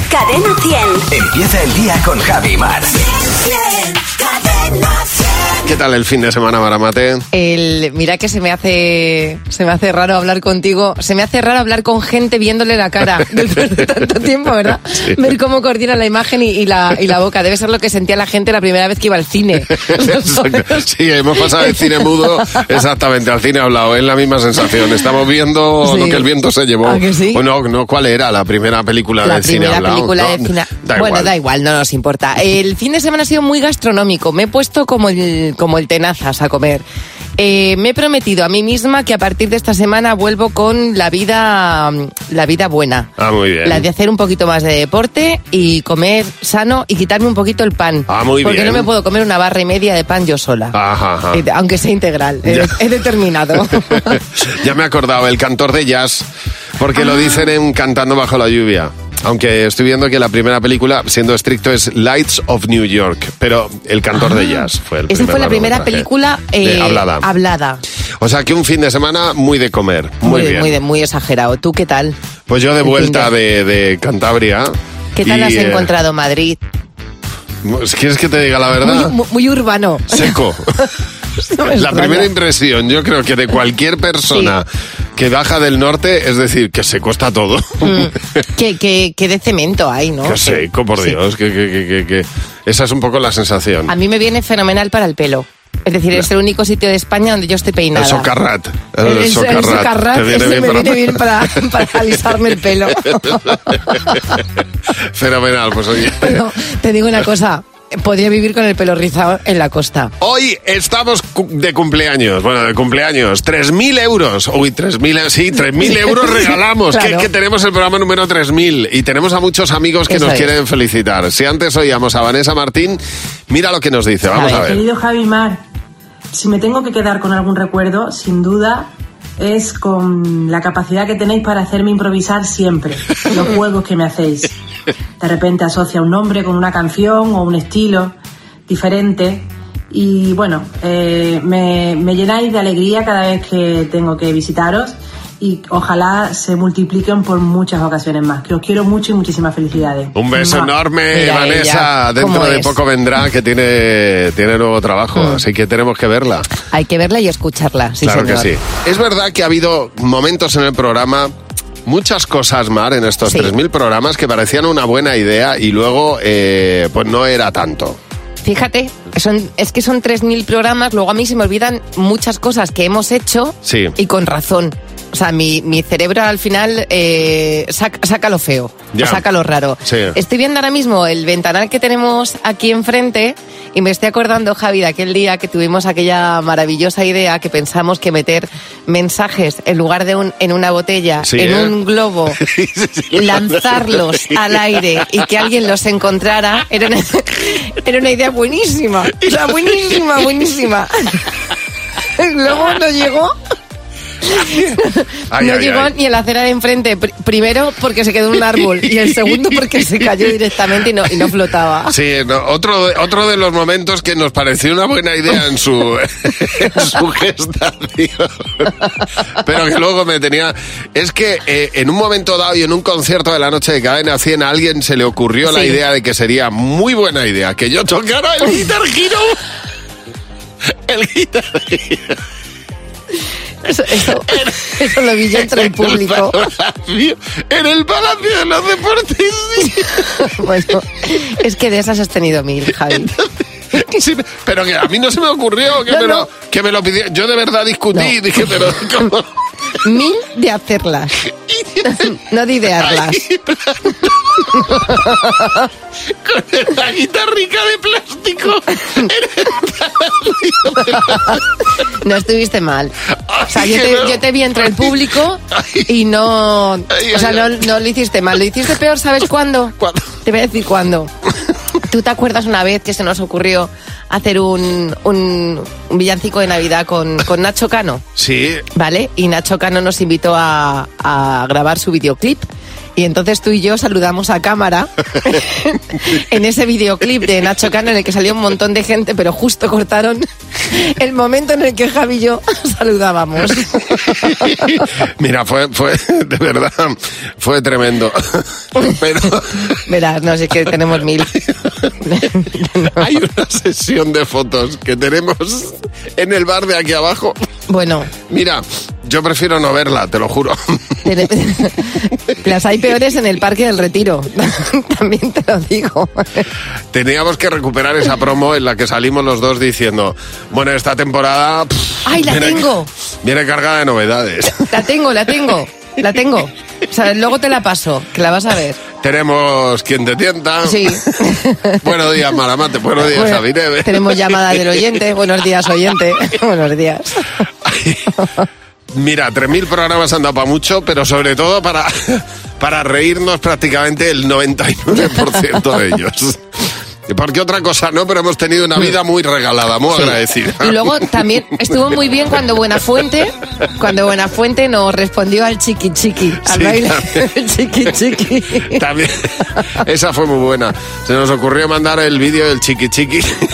Cadena 100. Empieza el día con Javi Mar. Cadena 100. ¿Qué tal el fin de semana, Maramate? Mira que se me hace raro hablar contigo. Se me hace raro hablar con gente viéndole la cara después de tanto tiempo, ¿verdad? Sí. Ver cómo coordina la imagen y la boca. Debe ser lo que sentía la gente la primera vez que iba al cine. Sí, hemos pasado del cine mudo exactamente al cine hablado. Es la misma sensación. Estamos viendo lo que el viento se llevó. ¿Ah, que sí? O no, ¿cuál era la primera película de cine hablado? Da igual, no nos importa. El fin de semana ha sido muy gastronómico. Me he puesto como el tenazas a comer. Me he prometido a mí misma que a partir de esta semana vuelvo con la vida buena. Ah, muy bien. La de hacer un poquito más de deporte y comer sano y quitarme un poquito el pan. Ah, muy porque bien. No me puedo comer una barra y media de pan yo sola. Ajá. Aunque sea integral. He determinado. Ya me he acordado, el cantor de jazz, porque lo dicen en Cantando bajo la lluvia. Aunque estoy viendo que la primera película, siendo estricto, es Lights of New York, pero el cantor de jazz fue el primer. Esa fue la primera película hablada. O sea que un fin de semana muy de comer, muy bien. Muy exagerado. ¿Tú qué tal? Pues yo de vuelta de Cantabria. ¿Qué tal has encontrado Madrid? ¿Quieres que te diga la verdad? Muy urbano. Seco. La primera impresión, yo creo que de cualquier persona que baja del norte, es decir, que seco está todo. Que de cemento hay, ¿no? Que seco, por Dios, que esa es un poco la sensación. A mí me viene fenomenal para el pelo. Es decir, es el único sitio de España donde yo estoy peinada. El socarrat. El socarrat me viene bien para alisarme el pelo. Fenomenal, pues oye. Pero te digo una cosa. Podría vivir con el pelo rizado en la costa. Hoy estamos de cumpleaños. Bueno, de cumpleaños. 3.000 euros. Uy, 3.000 euros regalamos. Claro. Que tenemos el programa número 3.000. Y tenemos a muchos amigos que nos quieren felicitar. Si antes oíamos a Vanessa Martín, mira lo que nos dice. Vamos a ver. Querido Javi Mar, si me tengo que quedar con algún recuerdo, sin duda, es con la capacidad que tenéis para hacerme improvisar siempre. Los juegos que me hacéis. De repente asocia un nombre con una canción o un estilo diferente y bueno, me llenáis de alegría cada vez que tengo que visitaros y ojalá se multipliquen por muchas ocasiones más. Que os quiero mucho y muchísimas felicidades. Un beso enorme, Mira Vanessa. ella, dentro de poco vendrá, que tiene nuevo trabajo, así que tenemos que verla. Hay que verla y escucharla, sí, claro señor. que sí. Es verdad que ha habido momentos en el programa, muchas cosas, Mar, en estos 3.000 programas que parecían una buena idea y luego pues no era tanto. Fíjate, es que son 3.000 programas, luego a mí se me olvidan muchas cosas que hemos hecho y con razón. O sea, mi cerebro al final saca lo feo, saca lo raro. Sí. Estoy viendo ahora mismo el ventanal que tenemos aquí enfrente y me estoy acordando, Javi, de aquel día que tuvimos aquella maravillosa idea que pensamos que meter mensajes en lugar de en una botella, en un globo, lanzarlos al aire y que alguien los encontrara, era una idea buenísima. O sea, buenísima. El globo no llegó. No llegó ni en la acera de enfrente. Primero porque se quedó en un árbol y el segundo porque se cayó directamente y no flotaba. Sí, otro de los momentos que nos pareció una buena idea en su gestación, pero que luego es que en un momento dado y en un concierto de la noche de Cadena 100 a alguien se le ocurrió la idea de que sería muy buena idea que yo tocara el Guitar Hero. El Guitar Hero. Eso lo vi yo entre el público. En el Palacio de los Deportes. Bueno, es que de esas has tenido 1.000, Javi. Sí, pero que a mí no se me ocurrió que me lo pidiera. Yo de verdad discutí y dije, pero ¿cómo? 1.000 de hacerlas, no de idearlas. Con la guitarrica de plástico. No estuviste mal. O sea, yo te vi entre el público y no... O sea, no lo hiciste mal. Lo hiciste peor, ¿sabes cuándo? ¿Cuándo? Te voy a decir cuándo. ¿Tú te acuerdas una vez que se nos ocurrió hacer un villancico de Navidad con Nacho Cano? Sí. ¿Vale? Y Nacho Cano nos invitó a grabar su videoclip. Y entonces tú y yo saludamos a cámara en ese videoclip de Nacho Cano en el que salió un montón de gente, pero justo cortaron el momento en el que Javi y yo saludábamos. Mira, fue de verdad, fue tremendo. Pero Verás, no sé, que tenemos 1000. hay una sesión de fotos que tenemos en el bar de aquí abajo. Bueno, Mira, yo prefiero no verla, te lo juro. las hay peores en el Parque del Retiro. También te lo digo. Teníamos que recuperar esa promo en la que salimos los dos diciendo, bueno, esta temporada... ¡Ay, la tengo! Viene cargada de novedades. La tengo. O sea, luego te la paso, que la vas a ver. Tenemos Quien te tienta. Sí. Buenos días, Maramate. Buenos días, Bueno, Javireve. tenemos llamada del oyente. Buenos días, oyente. Buenos días. Mira, 3.000 programas han dado para mucho, pero sobre todo para reírnos prácticamente el 99% de ellos. Porque otra cosa no, pero hemos tenido una vida muy regalada, muy agradecida. Y luego también estuvo muy bien cuando Buenafuente nos respondió al chiqui chiqui, al Sí, baile también. del chiqui chiqui. También, esa fue muy buena. Se nos ocurrió mandar el vídeo del chiqui chiqui.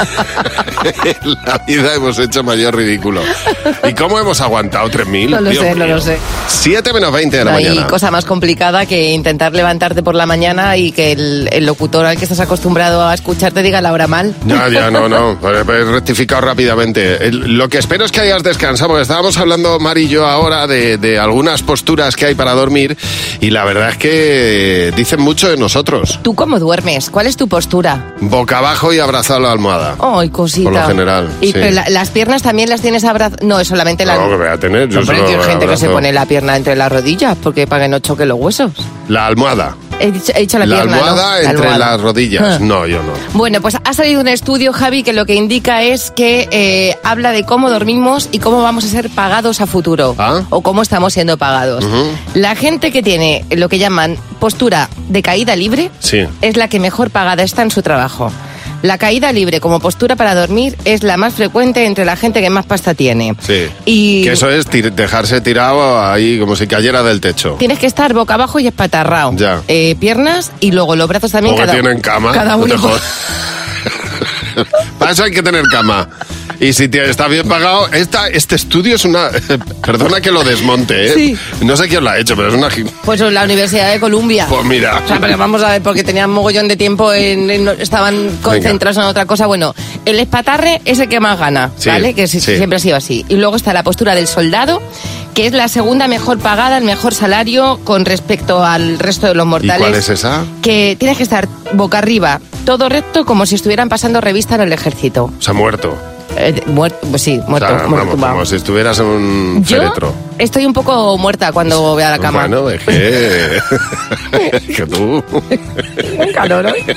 En la vida hemos hecho mayor ridículo. ¿Y cómo hemos aguantado 3.000? No lo Dios sé, no mío. lo sé. 7 menos 20 de la No hay mañana. cosa más complicada que intentar levantarte por la mañana y que el locutor al que estás acostumbrado a escuchar te diga la hora mal. Ya, no. Pues he rectificado rápidamente. Lo que espero es que hayas descansado, porque estábamos hablando, Mari y yo, ahora de algunas posturas que hay para dormir, y la verdad es que dicen mucho de nosotros. ¿Tú cómo duermes? ¿Cuál es tu postura? Boca abajo y abrazado a la almohada. Ay, cosita. Por lo general, Y sí. pero las piernas también las tienes abrazadas. No, es solamente la. No, que voy a tener. Yo Hombre, solo que hay gente que se abrazo. pone la pierna entre las rodillas porque para que no choque los huesos. La almohada. He dicho la La pierna, almohada ¿no? La entre almohada. las rodillas. Ah. No, yo no. Bueno, pues ha salido un estudio, Javi, que lo que indica es que habla de cómo dormimos y cómo vamos a ser pagados a futuro. Ah. O cómo estamos siendo pagados. La gente que tiene lo que llaman postura de caída libre Sí. es la que mejor pagada está en su trabajo. La caída libre como postura para dormir es la más frecuente entre la gente que más pasta tiene. Sí. Y Que eso es dejarse tirado ahí como si cayera del techo. tienes que estar boca abajo y espatarrado. Ya. Piernas y luego los brazos también. O que tienen cama. Cada no uno. te jodas. Para eso hay que tener cama. Y si está bien pagado, este estudio es una... Perdona que lo desmonte, ¿eh? Sí. No sé quién lo ha hecho, pero es una... Pues la Universidad de Columbia. Pues mira. O sea, pero vamos a ver, porque tenían mogollón de tiempo, estaban concentrados en otra cosa. Bueno, el espatarre es el que más gana, Sí, ¿vale? Que sí. siempre ha sido así. Y luego está la postura del soldado, que es la segunda mejor pagada, el mejor salario con respecto al resto de los ¿Y mortales. cuál es esa? Que tienes que estar boca arriba, todo recto, como si estuvieran pasando revista en el ejército. Se ha muerto. Muerto, pues sí, O muerto. sea, vamos, muerto, como vamos. si estuvieras en un Yo féretro. estoy un poco muerta cuando voy a la cama. Bueno, es que... que tú... Un calor hoy.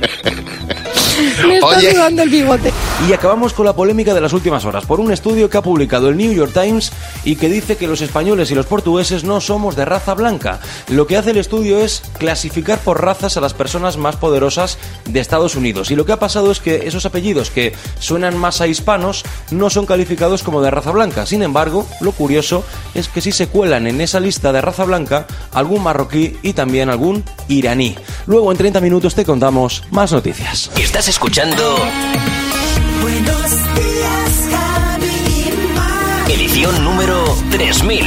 Me está Oye. sudando el bigote. Y acabamos con la polémica de las últimas horas por un estudio que ha publicado el New York Times y que dice que los españoles y los portugueses no somos de raza blanca. Lo que hace el estudio es clasificar por razas a las personas más poderosas de Estados Unidos. Y lo que ha pasado es que esos apellidos que suenan más a hispanos no son calificados como de raza blanca. Sin embargo, lo curioso es que sí se cuelan en esa lista de raza blanca algún marroquí y también algún iraní. Luego en 30 minutos te contamos más noticias. Estás escuchando Buenos días, Javi y Mar. edición número 3000.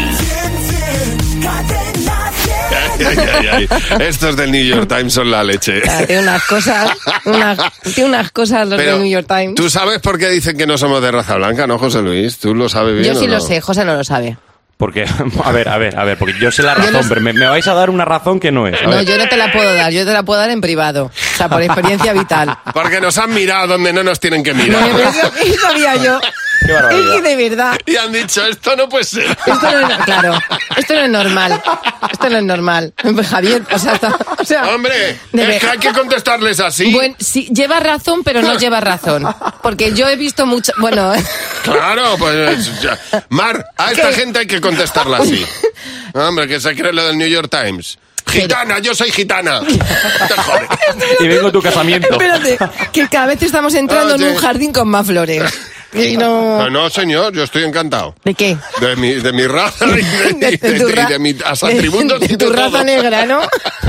Cadena 100. Ay. Estos del New York Times son la leche. Tiene unas cosas, los Pero, del New York Times. ¿tú sabes por qué dicen que no somos de raza blanca, no, José Luis? ¿Tú lo sabes bien Yo sí o no? lo sé, José no lo sabe. Porque, a ver, porque yo sé la Yo razón, no sé. pero me vais a dar una razón que no es. A No, ver. yo no te la puedo dar, yo te la puedo dar en privado. O sea, por experiencia vital. Porque nos han mirado donde no nos tienen que No, mirar. eso sabía yo. Qué barbaridad. Es que de verdad. Y han dicho, esto no puede ser. Esto no es, claro, esto no es normal. Esto no es normal. Javier, o sea, Hombre, de es que hay que contestarles así. Bueno, sí, lleva razón, pero no lleva razón. Porque yo he visto mucho. Bueno, Claro, pues... Mar, a esta ¿Qué? gente hay que contestarla así. Hombre, que se cree lo del New York Times. Gitana, yo soy gitana. Te jode. Y vengo a tu casamiento. espérate, que cada vez estamos entrando en Oye. un jardín con más flores. Y no... No, señor, yo estoy encantado. ¿De qué? De mi raza y de mis atributos. De tu raza negra, ¿no?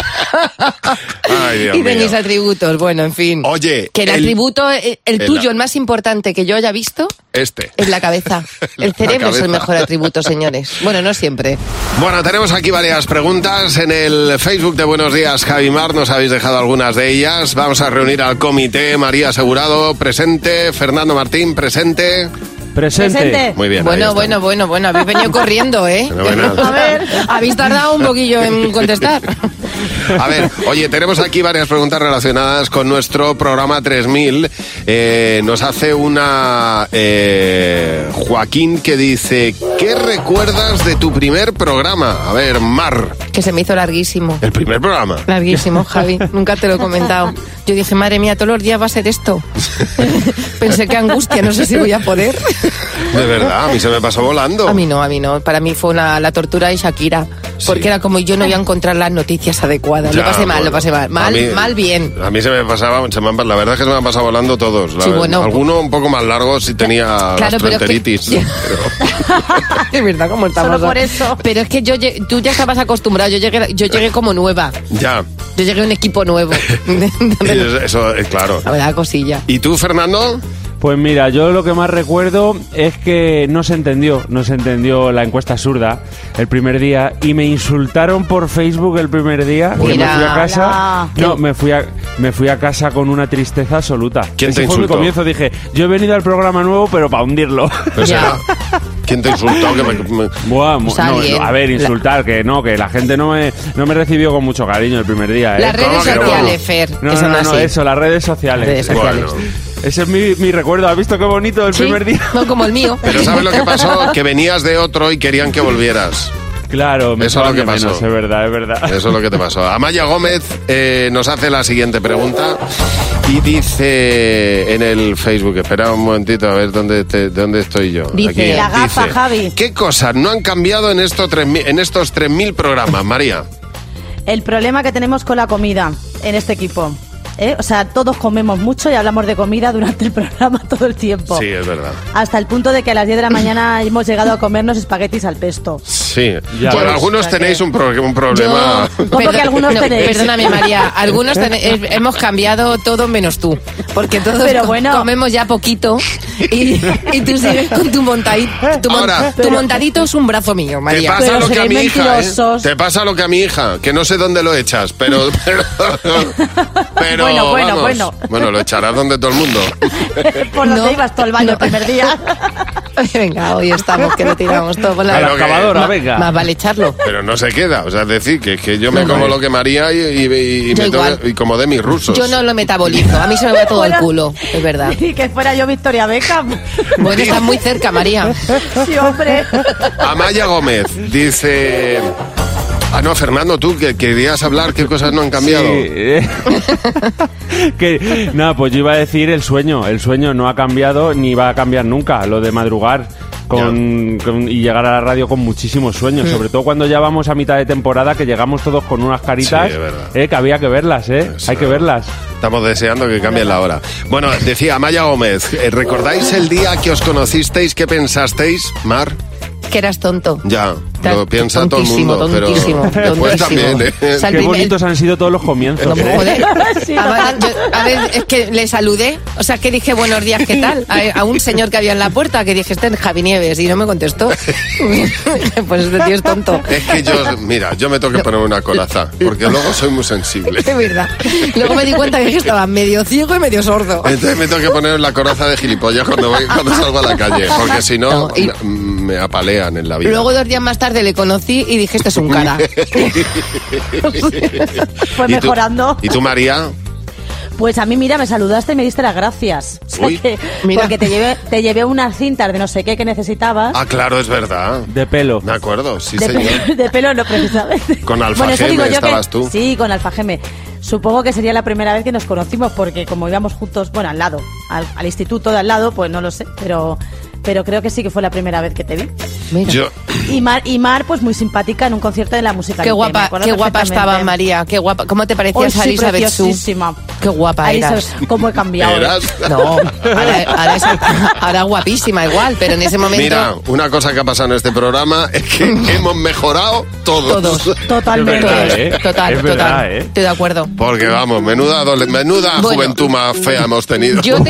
Ay, Dios y de mío. mis atributos. Bueno, en fin. Oye, que el atributo, el tuyo, el más importante que yo haya visto, es la cabeza. El cerebro es el mejor atributo, señores. Bueno, no siempre. Bueno, tenemos aquí varias preguntas. En el Facebook de Buenos Días, Javi Mar, nos habéis dejado algunas de ellas. Vamos a reunir al comité. María Asegurado, presente. Fernando Martín, presente. Presente. Muy bien. Bueno, habéis venido corriendo, ¿eh? Fenomenal. A ver, habéis tardado un poquillo en contestar. A ver, oye, tenemos aquí varias preguntas relacionadas con nuestro programa 3000. Nos hace una Joaquín que dice: ¿qué recuerdas de tu primer programa? A ver, Mar. Que se me hizo larguísimo. ¿El primer programa? Larguísimo, Javi. Nunca te lo he comentado. Yo dije, madre mía, todos los días va a ser esto. Pensé que angustia, no sé si voy a poder. De verdad, a mí se me pasó volando. A mí no. Para mí fue la tortura de Shakira. Porque era como yo no iba a encontrar las noticias adecuadas. Ya, lo pasé mal. Mal, bien. A mí se me pasaba, la verdad es que se me han pasado volando todos. Sí, bueno. Alguno un poco más largo si tenía gastroenteritis. Es verdad, ¿cómo estamos? Solo por eso. Pero es que tú ya estabas acostumbrado. Yo llegué como nueva. Ya. Yo llegué a un equipo nuevo. Eso es claro. La verdad, cosilla. ¿Y tú, Fernando? Pues mira, yo lo que más recuerdo es que no se entendió la encuesta absurda el primer día y me insultaron por Facebook el primer día. Que me fui a casa. No, me fui a casa con una tristeza absoluta. ¿Quién te Ese fue mi insultó? comienzo, dije, yo he venido al programa nuevo pero para hundirlo. O sea, ¿quién te insultó? Buah, a ver, insultar, que la gente no me recibió con mucho cariño el primer día. Las redes sociales, Fer. No, eso, las redes sociales. Redes sociales. Bueno. Ese es mi recuerdo. ¿Has visto qué bonito el primer día? No, como el mío. Pero ¿sabes lo que pasó? Que venías de otro y querían que volvieras. Claro, me Eso es lo que echaban de pasó. menos, es verdad. Eso es lo que te pasó. Amaya Gómez nos hace la siguiente pregunta y dice en el Facebook, espera un momentito a ver dónde estoy yo. Dice, Aquí. la gafa, Dice, Javi. ¿qué cosas no han cambiado en estos 3.000 programas, María? El problema que tenemos con la comida en este equipo. O sea, todos comemos mucho y hablamos de comida durante el programa todo el tiempo. Sí, es verdad. Hasta el punto de que a las 10 de la mañana hemos llegado a comernos espaguetis al pesto. Sí. Ya Bueno, ves. algunos O sea tenéis que- un problema. ¿Cómo que algunos tenéis? Perdóname, María. Algunos hemos cambiado todo menos tú. Porque todos Pero bueno. comemos ya poquito y tú sigues con tu montadito. Ahora. Tu montadito es un brazo mío, Te María. pasa Pero lo que a seréis mi hija, mentirosos. Te pasa lo que a mi hija, que no sé dónde lo echas, pero Bueno, vamos. Bueno, lo echarás donde todo el mundo. Por donde No, ibas todo el baño el primer día. Venga, hoy estamos que lo tiramos todo por la Pero la que- excavadora, venga. Más vale echarlo. Pero no se queda, o sea, es decir, que yo me como lo que María y Yo me igual. y como de mis rusos. Yo no lo metabolizo. A mí se me va todo el culo, es verdad. Y que fuera yo Victoria Beckham. Bueno, estás muy cerca, María. Sí, hombre. Amaya Gómez dice... Ah, no, Fernando, tú que querías hablar, ¿qué cosas no han cambiado? Sí, que nada, pues yo iba a decir el sueño no ha cambiado ni va a cambiar nunca, lo de madrugar y llegar a la radio con muchísimos sueños, sobre todo cuando ya vamos a mitad de temporada, que llegamos todos con unas caritas, Sí, es verdad. que había que verlas, hay que verlas. Estamos deseando que cambien la hora. Bueno, decía Amaya Gómez, ¿recordáis el día que os conocisteis? ¿Qué pensasteis, Mar? Que eras tonto. Ya, lo piensa todo el Tontísimo, mundo, pero tontísimo, después tontísimo. también, ¿eh? O sea, el Qué primer- bonitos han sido todos los comienzos. No, ¿eh? joder. Sí, A ver, es que le saludé, o sea, que dije buenos días, ¿qué tal? A un señor que había en la puerta, que dije, este es Javi Nieves, y no me contestó. Pues este tío es tonto. Es que yo me tengo que poner una coraza, porque luego soy muy sensible. Es verdad. Luego me di cuenta que estaba medio ciego y medio sordo. Entonces me tengo que poner la coraza de gilipollas cuando salgo a la calle, porque si no, No, y- me apalean en la vida. Luego 2 días más tarde le conocí y dije, este es un cara. Fue ¿Y tú- mejorando. ¿Y tú, María? Pues a mí, mira, me saludaste y me diste las gracias. O sea Uy. que- Mira. porque te llevé unas cintas de no sé qué que necesitabas. Ah, claro, es verdad. De pelo. Me acuerdo, sí, de, señor. de pelo no, precisamente. Con Bueno, eso Alfageme digo yo estabas que, tú. Sí, con Alfageme. Supongo que sería la primera vez que nos conocimos porque como íbamos juntos, bueno, al lado, al instituto de al lado, pues no lo sé, pero creo que sí que fue la primera vez que te vi. Mira. Y Mar, pues muy simpática en un concierto de la música. Qué guapa estaba María, qué guapa. ¿Cómo te parecías a Elizabeth Shue? Qué guapa eras. ¿Cómo he cambiado? No, ahora guapísima igual, pero en ese momento... Mira, una cosa que ha pasado en este programa es que hemos mejorado todos. Totalmente. Total. Estoy de acuerdo. Porque vamos, menuda juventud más fea hemos tenido. Yo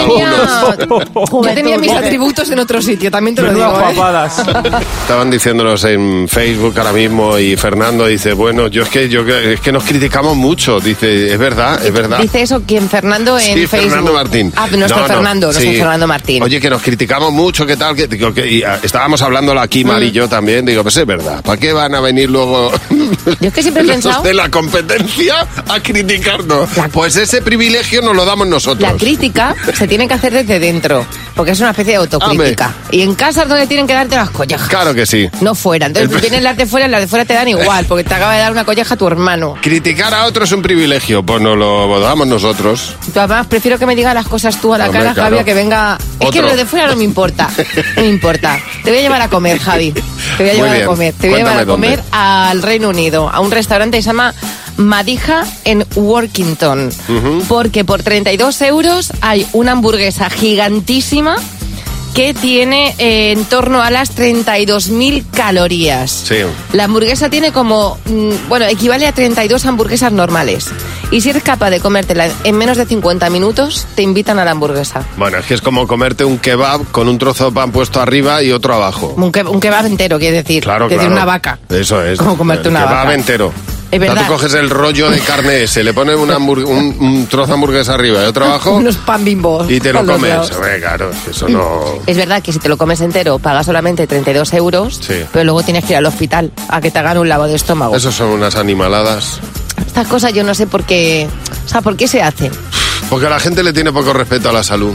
tenía mis atributos en otro sitio, también te lo digo. Estaban diciéndonos en Facebook ahora mismo y Fernando dice, bueno, es que nos criticamos mucho. Dice, es verdad. Dice eso quién, Fernando en sí, Facebook. Fernando Martín. Nuestro Fernando Martín. Oye, que nos criticamos mucho, ¿qué tal? Y estábamos hablándolo aquí, Mar y yo también. Digo, pues es verdad. ¿Para qué van a venir luego yo es que siempre he pensado de la competencia a criticarnos? Pues ese privilegio nos lo damos nosotros. La crítica se tiene que hacer desde dentro, porque es una especie de autocrítica. Y en casa es donde tienen que darte las collejas. Claro que sí. No fuera. Entonces vienen las de fuera te dan igual, porque te acaba de dar una colleja tu hermano. Criticar a otro es un privilegio, pues nos lo damos nosotros. Yo además prefiero que me digas las cosas tú a la cara, claro. Javi, que venga... Otro. Es que lo de fuera no me importa. No me importa. Te voy a llevar a comer, Javi. Te voy a llevar a comer. Te voy a llevar a comer al Reino Unido, a un restaurante que se llama Madija en Workington. Porque por 32 euros hay una hamburguesa gigantísima que tiene en torno a las 32.000 calorías. Sí. La hamburguesa tiene como, equivale a 32 hamburguesas normales. Y si eres capaz de comértela en menos de 50 minutos, te invitan a la hamburguesa. Bueno, es que es como comerte un kebab con un trozo de pan puesto arriba y otro abajo. Un kebab entero, quiere decir. Claro. De una vaca. Eso es. Como comerte una vaca. Kebab entero. Es verdad. Tú coges el rollo de carne ese, le pones un trozo de hamburguesa arriba y otro abajo. Unos pan Bimbos. Y te lo comes. Claro, eso no... Es verdad que si te lo comes entero pagas solamente 32 euros, sí. Pero luego tienes que ir al hospital a que te hagan un lavado de estómago. Eso son unas animaladas. Estas cosas yo no sé por qué... O sea, ¿por qué se hacen? Porque a la gente le tiene poco respeto a la salud.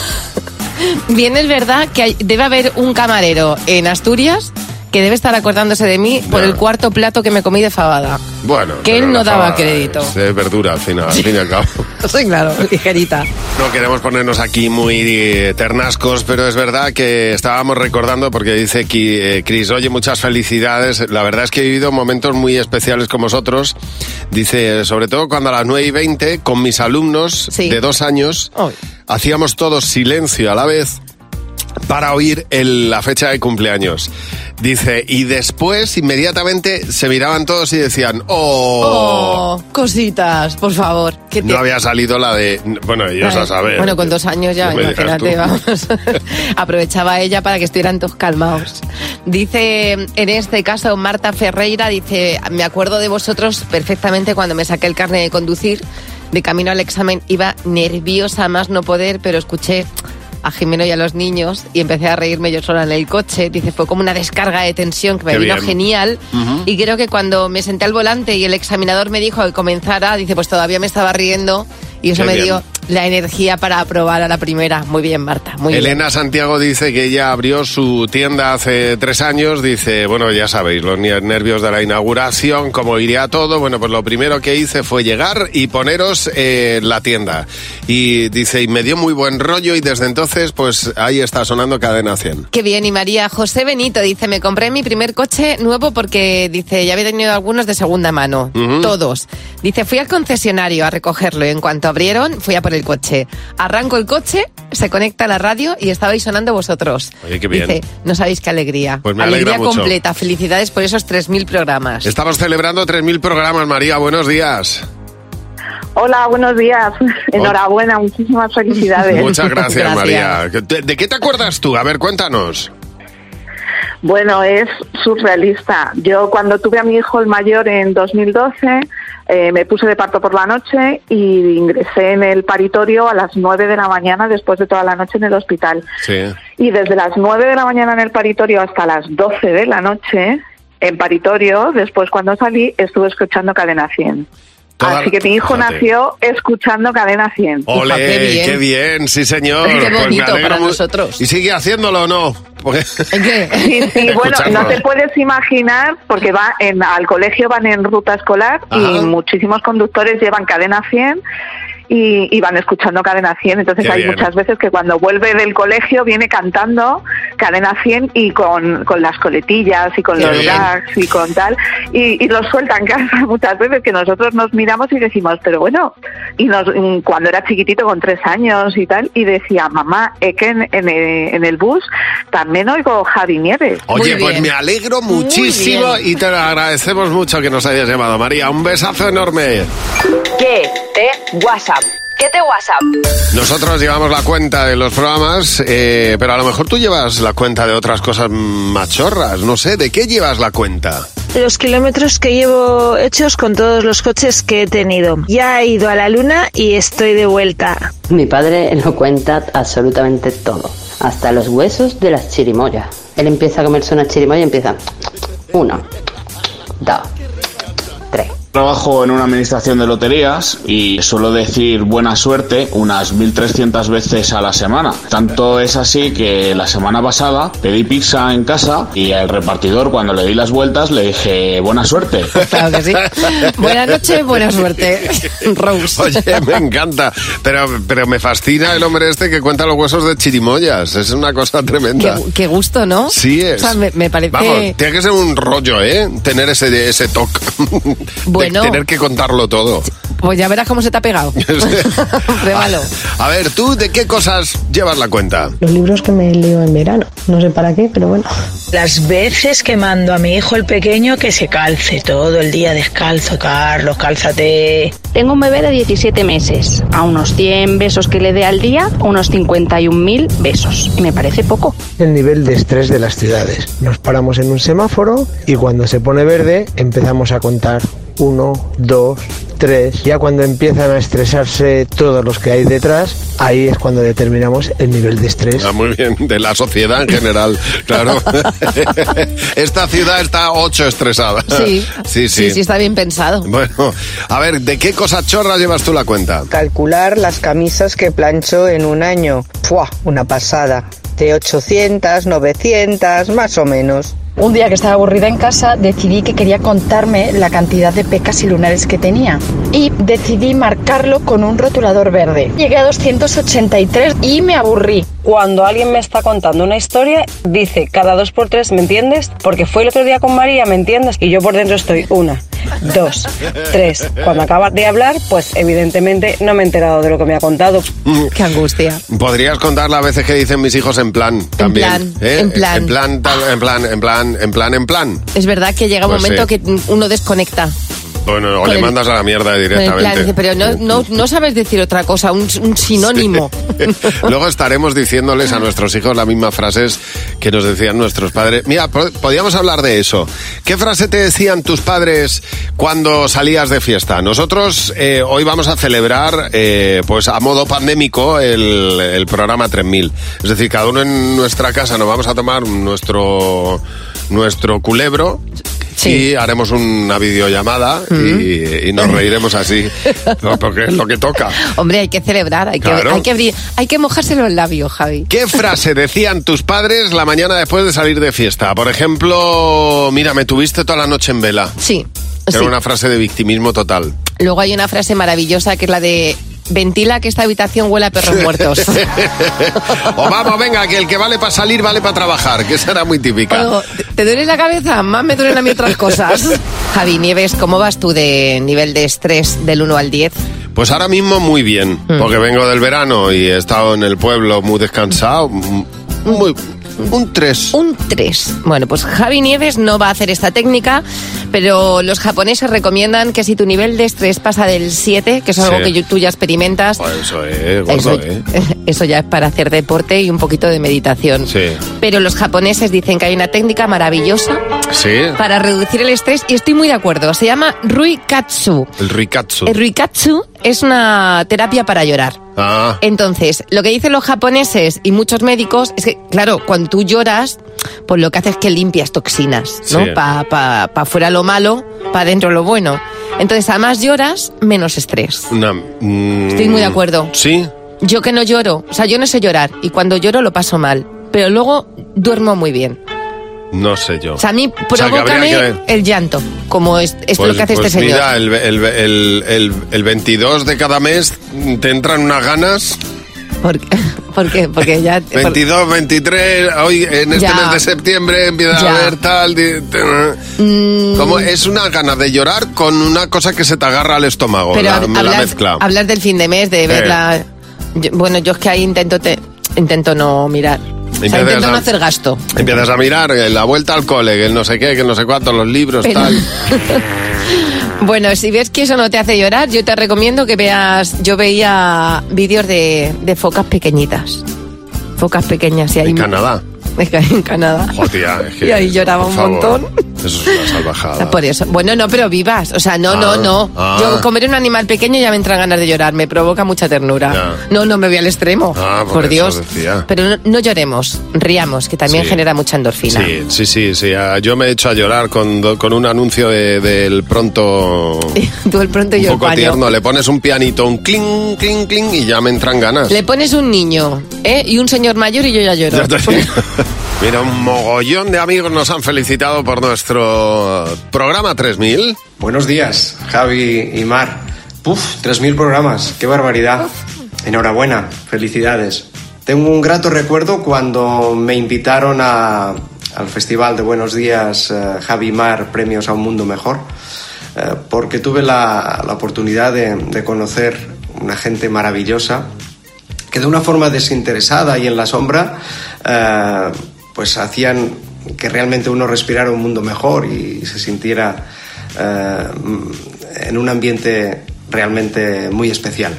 Bien, es verdad que debe haber un camarero en Asturias que debe estar acordándose de mí por el cuarto plato que me comí de fabada. Bueno, que él no daba crédito. Es verdura al fin y al cabo. Sí, claro, ligerita. No queremos ponernos aquí muy ternascos, pero es verdad que estábamos recordando, porque dice Cris, oye, muchas felicidades. La verdad es que he vivido momentos muy especiales con vosotros. Dice, sobre todo cuando a las 9:20, con mis alumnos de 2 años, hacíamos todos silencio a la vez para oír la fecha de cumpleaños. Dice, y después, inmediatamente, se miraban todos y decían, ¡oh! Cositas, por favor. No había salido la de... Bueno, ellos a saber. Bueno, con 2 años ya, imagínate, vamos. Aprovechaba ella para que estuvieran todos calmados. Dice, en este caso, Marta Ferreira, dice, me acuerdo de vosotros perfectamente cuando me saqué el carnet de conducir. De camino al examen iba nerviosa más no poder, pero escuché a Jimeno y a los niños y empecé a reírme yo sola en el coche. Dice, fue como una descarga de tensión que me vino genial. Y creo que cuando me senté al volante y el examinador me dijo que comenzara, dice, pues todavía me estaba riendo y eso me dio la energía para aprobar a la primera. Muy bien, Marta, muy bien. Elena Santiago dice que ella abrió su tienda hace 3 años. Dice, bueno, ya sabéis, los nervios de la inauguración, cómo iría todo. Bueno, pues lo primero que hice fue llegar y poneros la tienda. Y dice, y me dio muy buen rollo y desde entonces, pues ahí está sonando Cadena 100. Qué bien. Y María José Benito dice, me compré mi primer coche nuevo porque, dice, ya había tenido algunos de segunda mano. Todos. Dice, fui al concesionario a recogerlo y en cuanto abrieron, fui a por el coche. Arranco el coche, se conecta a la radio y estabais sonando vosotros. Oye, qué bien. Dice, no sabéis qué alegría. Pues me alegra alegría mucho. Completa. Felicidades por esos 3.000 programas. Estamos celebrando 3.000 programas, María. Buenos días. Hola, buenos días. Enhorabuena, muchísimas felicidades. Muchas gracias, María. ¿De qué te acuerdas tú? A ver, cuéntanos. Bueno, es surrealista. Yo cuando tuve a mi hijo el mayor en 2012, me puse de parto por la noche y ingresé en el paritorio a las 9 de la mañana después de toda la noche en el hospital. Sí. Y desde las 9 de la mañana en el paritorio hasta las 12 de la noche en paritorio, después cuando salí, estuve escuchando Cadena 100. Así que mi hijo nació escuchando Cadena 100. ¡Ole! ¡Qué bien! Sí, señor. Qué bonito pues para nosotros. ¿Y sigue haciéndolo o no? ¿En qué? Sí, bueno, no te puedes imaginar, porque al colegio van en ruta escolar. Ajá. Y muchísimos conductores llevan Cadena 100 y van escuchando Cadena 100. Entonces Qué hay bien. muchas veces que cuando vuelve del colegio viene cantando Cadena 100 y con las coletillas y con Qué los bien. gags y con tal, y los suelta en casa muchas veces, que nosotros nos miramos y decimos, pero bueno, cuando era chiquitito con 3 años y tal, y decía, mamá, es que en el bus también oigo Javi Nieves. Oye, Muy pues bien. me alegro muchísimo bien. y te lo agradecemos mucho que nos hayas llamado, María. Un besazo enorme. ¿Qué te WhatsApp? ¿Qué te WhatsApp? Nosotros llevamos la cuenta de los programas, pero a lo mejor tú llevas la cuenta de otras cosas machorras. No sé, ¿de qué llevas la cuenta? Los kilómetros que llevo hechos con todos los coches que he tenido. Ya he ido a la luna y estoy de vuelta. Mi padre lo cuenta absolutamente todo, hasta los huesos de las chirimoyas. Él empieza a comerse una chirimoya y empieza 1, 2, 3. Trabajo en una administración de loterías y suelo decir buena suerte unas 1.300 veces a la semana. Tanto es así que la semana pasada pedí pizza en casa y al repartidor, cuando le di las vueltas, le dije buena suerte. Claro que sí. Buenas noches, buena suerte, Rose. Oye, me encanta, pero me fascina el hombre este que cuenta los huesos de chirimoyas. Es una cosa tremenda. Qué gusto, ¿no? Sí es. O sea, me parece... Vamos, tiene que ser un rollo, ¿eh? Tener ese toque. Bueno. De tener que contarlo todo. Pues ya verás cómo se te ha pegado. Pruébalo. A ver, ¿tú de qué cosas llevas la cuenta? Los libros que me leo en verano. No sé para qué, pero bueno. Las veces que mando a mi hijo el pequeño que se calce todo el día descalzo, Carlos, cálzate. Tengo un bebé de 17 meses. A unos 100 besos que le dé al día, unos 51.000 besos. Y me parece poco. El nivel de estrés de las ciudades. Nos paramos en un semáforo y cuando se pone verde empezamos a contar 1, 2, 3. Ya cuando empiezan a estresarse todos los que hay detrás, ahí es cuando determinamos el nivel de estrés. Ah, muy bien, de la sociedad en general, claro. Esta ciudad está 8 estresada. Sí, está bien pensado. Bueno, a ver, ¿de qué cosas chorras llevas tú la cuenta? Calcular las camisas que plancho en un año. ¡Fua! Una pasada. De 800, 900, más o menos. Un día que estaba aburrida en casa, decidí que quería contarme la cantidad de pecas y lunares que tenía. Y decidí marcarlo con un rotulador verde. Llegué a 283 y me aburrí. Cuando alguien me está contando una historia, dice cada 2x3, ¿me entiendes? Porque fue el otro día con María, ¿me entiendes? Y yo por dentro estoy 1, 2, 3. Cuando acaba de hablar, pues evidentemente no me he enterado de lo que me ha contado. Qué angustia. Podrías contar las veces que dicen mis hijos en plan también. En plan. Es verdad que llega un Pues momento sí. que uno desconecta. Bueno, o Con le el- mandas a la mierda Con el directamente. plan, dice, pero no sabes decir otra cosa, un sinónimo. Luego estaremos diciéndoles a nuestros hijos las mismas frases que nos decían nuestros padres. Mira, podríamos hablar de eso. ¿Qué frase te decían tus padres cuando salías de fiesta? Nosotros hoy vamos a celebrar, pues a modo pandémico, el programa 3000. Es decir, cada uno en nuestra casa nos vamos a tomar nuestro culebro. Sí. Y haremos una videollamada y nos reiremos así, porque es lo que toca. Hombre, hay que celebrar, Claro. hay que mojarse los labios, Javi. ¿Qué frase decían tus padres la mañana después de salir de fiesta? Por ejemplo, mira, me tuviste toda la noche en vela. Sí. Era una frase de victimismo total. Luego hay una frase maravillosa que es la de ventila que esta habitación huele a perros muertos. O vamos, venga, que el que vale para salir vale para trabajar, que esa era muy típica. O, ¿te duele la cabeza? Más me duelen a mí otras cosas. Javi Nieves, ¿cómo vas tú de nivel de estrés del 1 al 10? Pues ahora mismo muy bien, porque vengo del verano y he estado en el pueblo muy descansado. Un 3. Un 3. Bueno, pues Javi Nieves no va a hacer esta técnica, pero los japoneses recomiendan que si tu nivel de estrés pasa del 7, que es algo Sí. que tú ya experimentas, Pues eso es gordo, eso ya es para hacer deporte y un poquito de meditación. Sí. Pero los japoneses dicen que hay una técnica maravillosa Sí. para reducir el estrés y estoy muy de acuerdo. Se llama Ruikatsu. El Rikatsu. El Ruikatsu es una terapia para llorar. Ah. Entonces, lo que dicen los japoneses y muchos médicos es que, claro, cuando tú lloras, pues lo que hace es que limpias toxinas, ¿no? Sí. Pa fuera lo malo, para dentro lo bueno. Entonces, a más lloras, menos estrés. Estoy muy de acuerdo. Sí. Yo que no lloro, o sea, yo no sé llorar y cuando lloro lo paso mal, pero luego duermo muy bien. No sé yo. O sea, a mí que habría provócame que ver. el llanto, como es esto lo que hace este señor. Mira, el 22 de cada mes te entran unas ganas. ¿Por qué? Porque ya... 22, 23, hoy en este Ya. mes de septiembre empieza Ya. a haber tal... Como es una ganas de llorar con una cosa que se te agarra al estómago, Pero la mezcla. hablas del fin de mes, de verla... Bueno, yo es que ahí intento no mirar. O sea, intento no hacer gasto. Empiezas a mirar la vuelta al cole, que el no sé qué, que el no sé cuánto, los libros, Pero- tal. Bueno, si ves que eso no te hace llorar, yo te recomiendo que veas... Yo veía vídeos de focas pequeñitas. Focas pequeñas. Y ahí En Canadá. En Canadá. Joder, es que, Y ahí lloraba por un favor, montón. Eso es una salvajada. Por eso. Bueno, no, pero vivas. O sea, no. Ah. Yo comer un animal pequeño ya me entran ganas de llorar. Me provoca mucha ternura. Ya. No me voy al extremo. Por eso Dios. decía. Pero no lloremos, riamos, que también Sí. genera mucha endorfina. Sí. Yo me he hecho a llorar con un anuncio del Pronto. Tú el pronto y Un yo el poco paño. tierno. Le pones un pianito, un cling, cling, cling, y ya me entran ganas. Le pones un niño, y un señor mayor y yo ya lloro. Ya te digo. Mira, un mogollón de amigos nos han felicitado por nuestro programa 3000. Buenos días, Javi y Mar. Puf, 3.000 programas, qué barbaridad. Enhorabuena, felicidades. Tengo un grato recuerdo cuando me invitaron al Festival de Buenos Días Javi y Mar, Premios a un Mundo Mejor, porque tuve la oportunidad de conocer una gente maravillosa que de una forma desinteresada y en la sombra pues hacían que realmente uno respirara un mundo mejor y se sintiera en un ambiente realmente muy especial.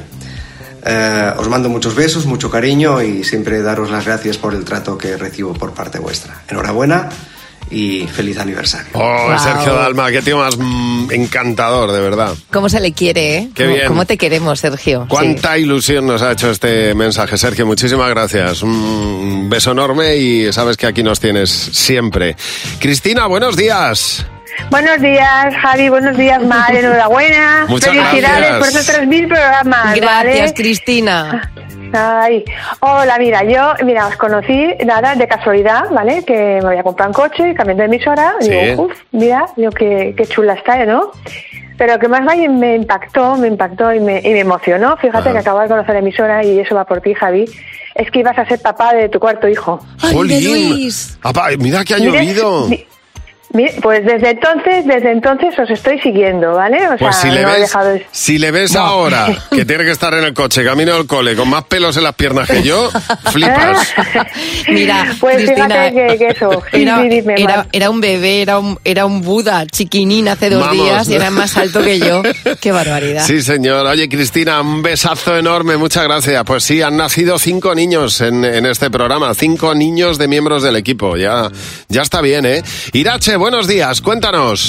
Os mando muchos besos, mucho cariño y siempre daros las gracias por el trato que recibo por parte vuestra. Enhorabuena y feliz aniversario. Oh, Wow. Sergio Dalma, qué tío más encantador, de verdad. ¿Cómo se le quiere, Qué bien. ¿Cómo te queremos, Sergio? Cuánta ilusión nos ha hecho este mensaje, Sergio. Muchísimas gracias. Un beso enorme y sabes que aquí nos tienes siempre. Cristina, buenos días. Buenos días, Javi. Buenos días, Mar. Enhorabuena. Muchas Felicidades gracias. por esos 3.000 programas. Gracias, ¿vale? Cristina. Ay, hola, mira, os conocí, nada, de casualidad, ¿vale? Que me voy a comprar un coche, cambiando de emisora, y Sí. digo, mira, qué chula está, ¿no? Pero que más me impactó y me emocionó, fíjate que acabo de conocer la emisora y eso va por ti, Javi, es que ibas a ser papá de tu cuarto hijo. Jolín. Apá, mira que ha Mire, llovido. Mire, pues desde entonces os estoy siguiendo, ¿vale? O Pues sea, si le no he ves, dejado de... si le ves No. ahora que tiene que estar en el coche, camino al cole, con más pelos en las piernas que yo, flipas. Mira, Pues Cristina, fíjate que eso, dime, Mar. era un bebé, era un Buda chiquinín hace 2 Vamos. días y era más alto que yo. Qué barbaridad. Sí, señor. Oye, Cristina, un besazo enorme, muchas gracias. Pues sí, han nacido 5 niños en este programa, 5 niños de miembros del equipo. Ya está bien, ¿eh? Irache, buenos días, cuéntanos.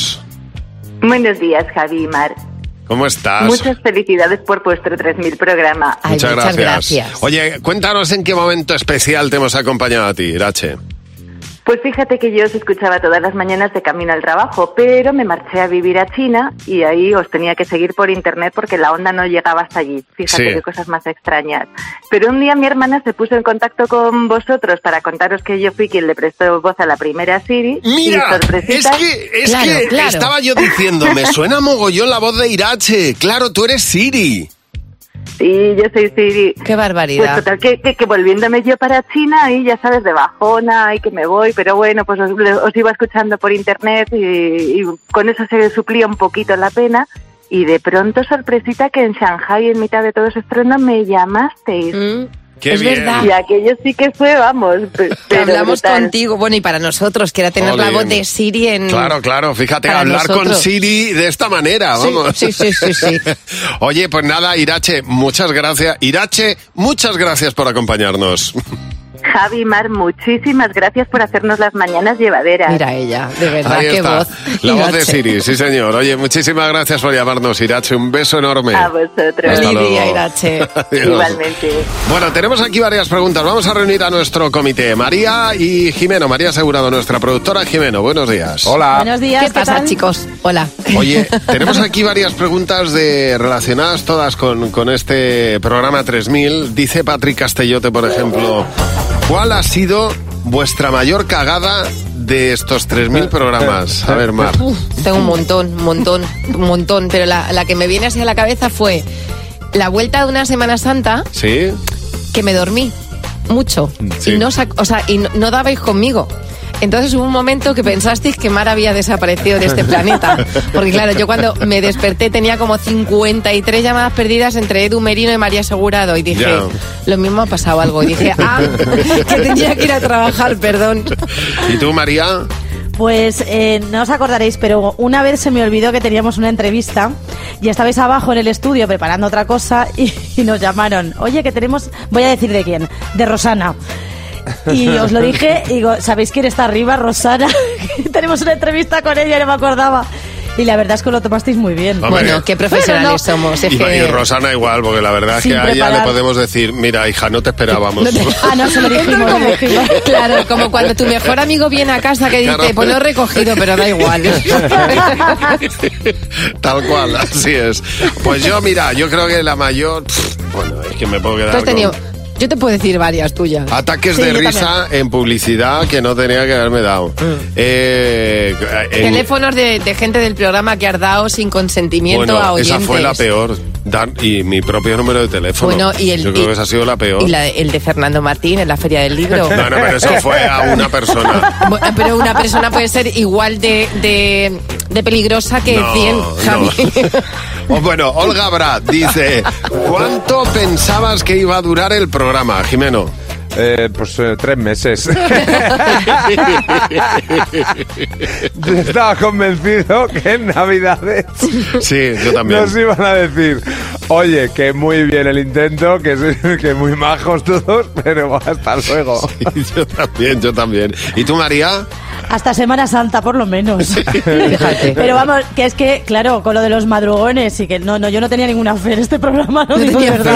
Buenos días, Javi y Mar. ¿Cómo estás? Muchas felicidades por vuestro 3000 programa. Muchas gracias. Oye, cuéntanos en qué momento especial te hemos acompañado a ti, Irache. Pues fíjate que yo os escuchaba todas las mañanas de camino al trabajo, pero me marché a vivir a China y ahí os tenía que seguir por internet porque la onda no llegaba hasta allí. Fíjate Sí. qué cosas más extrañas. Pero un día mi hermana se puso en contacto con vosotros para contaros que yo fui quien le prestó voz a la primera Siri. Mira, y sorpresita... es que estaba yo diciendo, me suena mogollón la voz de Irache. Claro, tú eres Siri. Sí, yo soy Siri. Qué barbaridad. Pues total, que volviéndome yo para China y ya sabes, de bajona y que me voy, pero bueno, pues os iba escuchando por internet y con eso se suplía un poquito la pena. Y de pronto, sorpresita, que en Shanghai, en mitad de todo ese estreno, me llamasteis. Qué Es bien. verdad. Y aquello sí que fue, vamos. Que pero hablamos brutal. contigo, bueno, y para nosotros, que era tener la Jolín. voz de Siri en... Claro, fíjate, para hablar con nosotros. Siri de esta manera, Sí, vamos. sí. Oye, pues nada, Irache, muchas gracias. Irache, muchas gracias por acompañarnos. Javi, Mar, muchísimas gracias por hacernos las mañanas llevaderas. Mira ella, de verdad, Ahí qué está, voz. la voz de Irache. Siri, sí señor. Oye, muchísimas gracias por llamarnos, Irache. Un beso enorme. A vosotros. Hasta Feliz luego. día, Irache. Adiós. Igualmente. Bueno, tenemos aquí varias preguntas. Vamos a reunir a nuestro comité. María y Jimeno. María Asegurado, nuestra productora. Jimeno, buenos días. Hola. Buenos días, ¿Qué pasa, tal? chicos? Hola. Oye, tenemos aquí varias preguntas relacionadas todas con este programa 3000. Dice Patrick Castellote, por ejemplo, ¿cuál ha sido vuestra mayor cagada de estos 3.000 programas? A ver, Mar. Tengo un montón. Pero la que me viene así a la cabeza fue la vuelta de una Semana Santa. ¿Sí? Que me dormí mucho. Sí. Y no dabais conmigo. Entonces hubo un momento que pensasteis que Mar había desaparecido de este planeta. Porque claro, yo cuando me desperté tenía como 53 llamadas perdidas entre Edu Merino y María Segurado. Y dije, lo mismo ha pasado algo. Y dije, que tenía que ir a trabajar, perdón. ¿Y tú, María? Pues no os acordaréis, pero una vez se me olvidó que teníamos una entrevista y estabais abajo en el estudio preparando otra cosa y nos llamaron. Oye, que tenemos... Voy a decir de quién. De Rosana. Y os lo dije, y digo, ¿sabéis quién está arriba? Rosana. Tenemos una entrevista con ella y no me acordaba. Y la verdad es que lo tomasteis muy bien. Hombre, bueno, qué profesionales somos. Y Rosana igual, porque la verdad es que a ella le podemos decir, mira, hija, no te esperábamos. No, se lo dijimos. Claro, como cuando tu mejor amigo viene a casa que dice, pues lo he recogido, pero da igual. Tal cual, así es. Pues yo, mira, yo creo que la mayor... Bueno, es que me puedo quedar Yo te puedo decir varias tuyas. Ataques de risa en publicidad que no tenía que haberme dado. Teléfonos de gente del programa que has dado sin consentimiento a oyentes. Esa fue la peor. Y mi propio número de teléfono. Bueno, yo creo que esa ha sido la peor. Y el de Fernando Martín en la Feria del Libro. No, pero eso fue a una persona. Pero una persona puede ser igual de peligrosa que 100, Javi. Bueno, Olga Brad dice, ¿cuánto pensabas que iba a durar el programa, Jimeno? Pues 3 meses. Yo estaba convencido que en Navidades yo también. nos iban a decir, oye, que muy bien el intento, que muy majos todos, pero hasta luego. Sí, yo también. ¿Y tú, María? Hasta Semana Santa, por lo menos. Fíjate. Pero vamos, que es que, claro, con lo de los madrugones y que yo no tenía ninguna fe en este programa, no digo de verdad.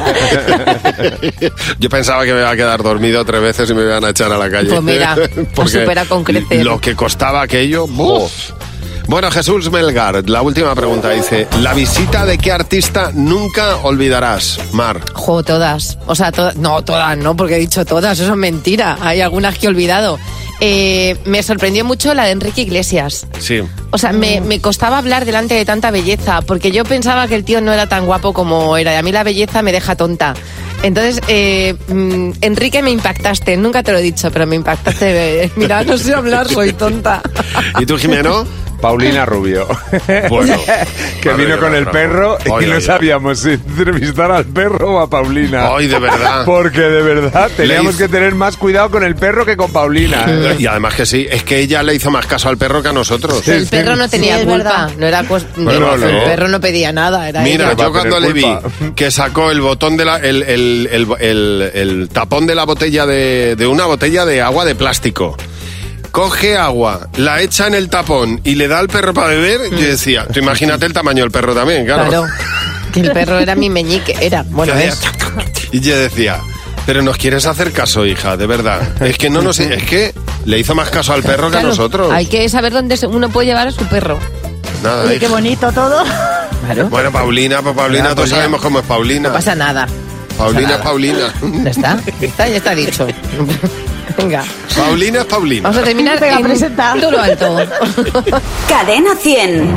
Yo pensaba que me iba a quedar dormido 3 veces y me iban a echar a la calle. Pues mira, supera con crecer. Lo que costaba aquello... Bueno, Jesús Melgar, la última pregunta dice, ¿la visita de qué artista nunca olvidarás, Mar? Todas. O sea, todas no, porque he dicho todas, eso es mentira. Hay algunas que he olvidado. Me sorprendió mucho la de Enrique Iglesias. Sí. O sea, me costaba hablar delante de tanta belleza, porque yo pensaba que el tío no era tan guapo como era, y a mí la belleza me deja tonta. Entonces, Enrique, me impactaste, nunca te lo he dicho, pero me impactaste. Mira, no sé hablar, soy tonta. ¿Y tú, Jimeno? Paulina Rubio. Bueno, que vino con el perro y no sabíamos si entrevistar al perro o a Paulina. Ay, de verdad. Porque de verdad teníamos que tener más cuidado con el perro que con Paulina. Y además que sí, es que ella le hizo más caso al perro que a nosotros. El perro no tenía culpa, no era el perro no pedía nada. Era Mira, ella. yo cuando le vi que sacó el botón de el tapón de la botella de una botella de agua de plástico, coge agua, la echa en el tapón y le da al perro para beber, yo decía, tú imagínate el tamaño del perro también, claro. Que el perro era mi meñique, Y yo decía, pero nos quieres hacer caso, hija, de verdad. Es que es que le hizo más caso al perro que a nosotros. Hay que saber dónde uno puede llevar a su perro. Nada, Oye, qué bonito todo. Claro. Bueno, Paulina, todos sabemos cómo es Paulina. No pasa nada. Paulina. Ya está dicho. Venga. Paulina es Paulina. Vamos a terminar a presentar. Todo lo alto. Cadena 100.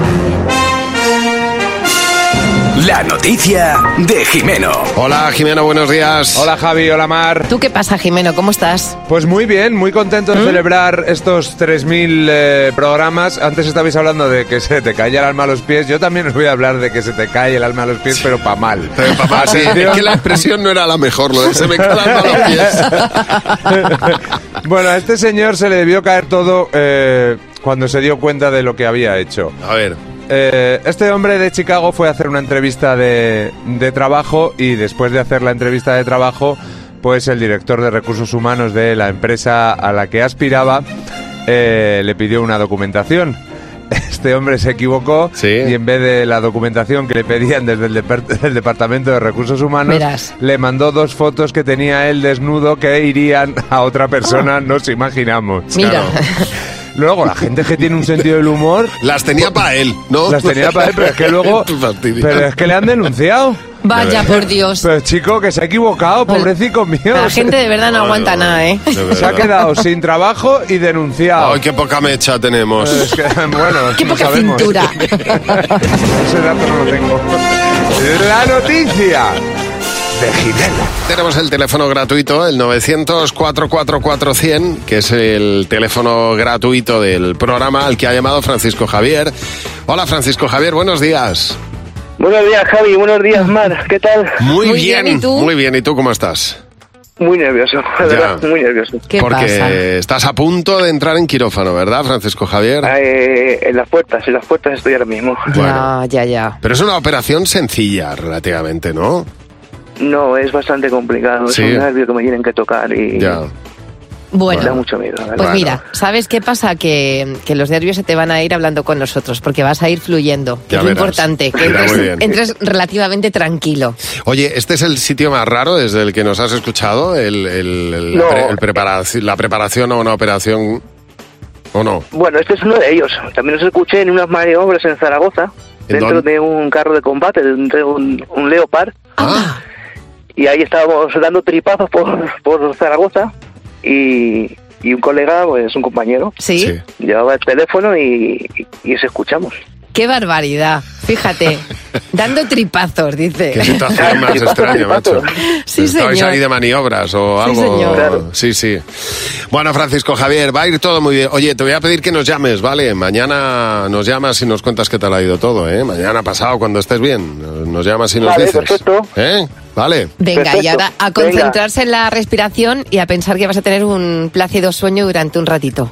La noticia de Jimeno. Hola, Jimeno, buenos días. Hola, Javi, hola, Mar. ¿Tú qué pasa, Jimeno? ¿Cómo estás? Pues muy bien, muy contento de celebrar estos 3.000 programas. Antes estabais hablando de que se te cae el alma a los pies. Yo también os voy a hablar de que se te cae el alma a los pies, pero para mal. Pero para mal, sí. Es que la expresión no era la mejor, lo de se me cae el alma a los pies. Bueno, a este señor se le debió caer todo cuando se dio cuenta de lo que había hecho. A ver. Este hombre de Chicago fue a hacer una entrevista de trabajo y después de hacer la entrevista de trabajo, pues el director de recursos humanos de la empresa a la que aspiraba le pidió una documentación. Este hombre se equivocó y en vez de la documentación que le pedían desde el Departamento de Recursos Humanos, le mandó 2 fotos que tenía él desnudo que irían a otra persona, nos imaginamos. Mira. Claro. Luego, la gente que tiene un sentido del humor... Las tenía para él, ¿no? Las tenía para él, pero es que luego... Pero es que le han denunciado. Vaya, por Dios. Pero chico, que se ha equivocado, pobrecito mío. La gente de verdad no aguanta nada, ¿eh? Se ha quedado sin trabajo y denunciado. ¡Ay, qué poca mecha tenemos! Es que, bueno, qué poca sabemos. cintura. Ese dato no lo tengo. La noticia de Jimeno. Tenemos el teléfono gratuito, el 900-444-100, que es el teléfono gratuito del programa al que ha llamado Francisco Javier. Hola, Francisco Javier, buenos días. Buenos días, Javi. Buenos días, Mar. ¿Qué tal? Muy bien. ¿Y tú? Muy bien. ¿Y tú cómo estás? Muy nervioso, de verdad, muy nervioso. Porque estás a punto de entrar en quirófano, ¿verdad, Francisco Javier? En las puertas estoy ahora mismo. Bueno, ya. Pero es una operación sencilla, relativamente, ¿no? No, es bastante complicado. Sí. Es un nervio que me tienen que tocar y... Ya. Bueno, me da mucho miedo, la verdad. Pues mira, ¿sabes qué pasa? Que los nervios se te van a ir hablando con nosotros, porque vas a ir fluyendo. Ya es lo verás. importante, que Mira, muy bien. entres relativamente tranquilo. Oye, ¿este es el sitio más raro desde el que nos has escuchado? La preparación a una operación, ¿o no? Bueno, este es uno de ellos. También los escuché en unas maniobras en Zaragoza, dentro de un carro de combate, dentro de un Leopard. Y ahí estábamos dando tripazos por Zaragoza. Y un colega, pues un compañero, ¿Sí? llevaba el teléfono y os escuchamos. ¡Qué barbaridad! Fíjate, dando tripazos, dice. Qué situación más extraña, macho. Sí, ¿Estabais señor. ahí de maniobras o Sí, algo? señor. Claro. Sí. Bueno, Francisco Javier, va a ir todo muy bien. Oye, te voy a pedir que nos llames, ¿vale? Mañana nos llamas y nos cuentas qué tal ha ido todo, ¿eh? Mañana pasado, cuando estés bien, nos llamas y nos Vale, dices. perfecto. ¿Eh? Vale. Venga, Perfecto. y ahora a concentrarse en la respiración y a pensar que vas a tener un plácido sueño durante un ratito.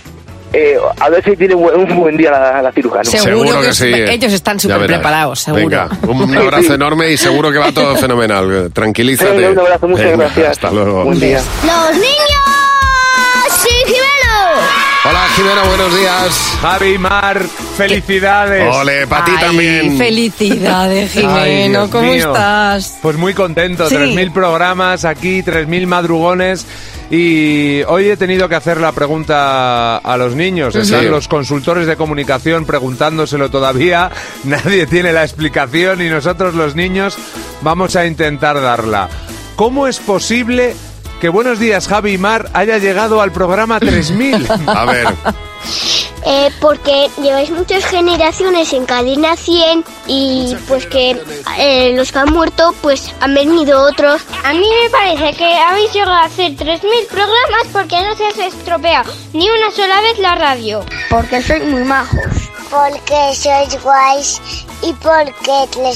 A ver si tiene un buen día la cirujana. Seguro que sí. Ellos están Ya súper verás. preparados, seguro. Venga, un abrazo enorme y seguro que va todo fenomenal. Tranquilízate. Venga, un abrazo, muchas Venga, gracias. Hasta luego. Buen día. ¡Los niños! ¡Sí, Jimeno! Hola, Jimena, buenos días. Javi, Mar, felicidades. Ole, para ti Ay, también. felicidades, Ay, Jimeno, Dios ¿cómo mío. estás? Pues muy contento, Sí. 3.000 programas aquí, 3.000 madrugones. Y hoy he tenido que hacer la pregunta a los niños. Están Sí. los consultores de comunicación preguntándoselo todavía. Nadie tiene la explicación y nosotros los niños vamos a intentar darla. ¿Cómo es posible que Buenos Días, Javi y Mar haya llegado al programa 3.000? A ver. Porque lleváis muchas generaciones en Cadena 100 y pues que los que han muerto pues han venido otros. A mí me parece que habéis llegado a hacer 3.000 programas porque no se os estropea ni una sola vez la radio. Porque sois muy majos. Porque sois guays y porque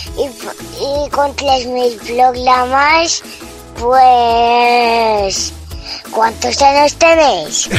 y con 3.000 programas, pues... ¿Cuántos años tenéis?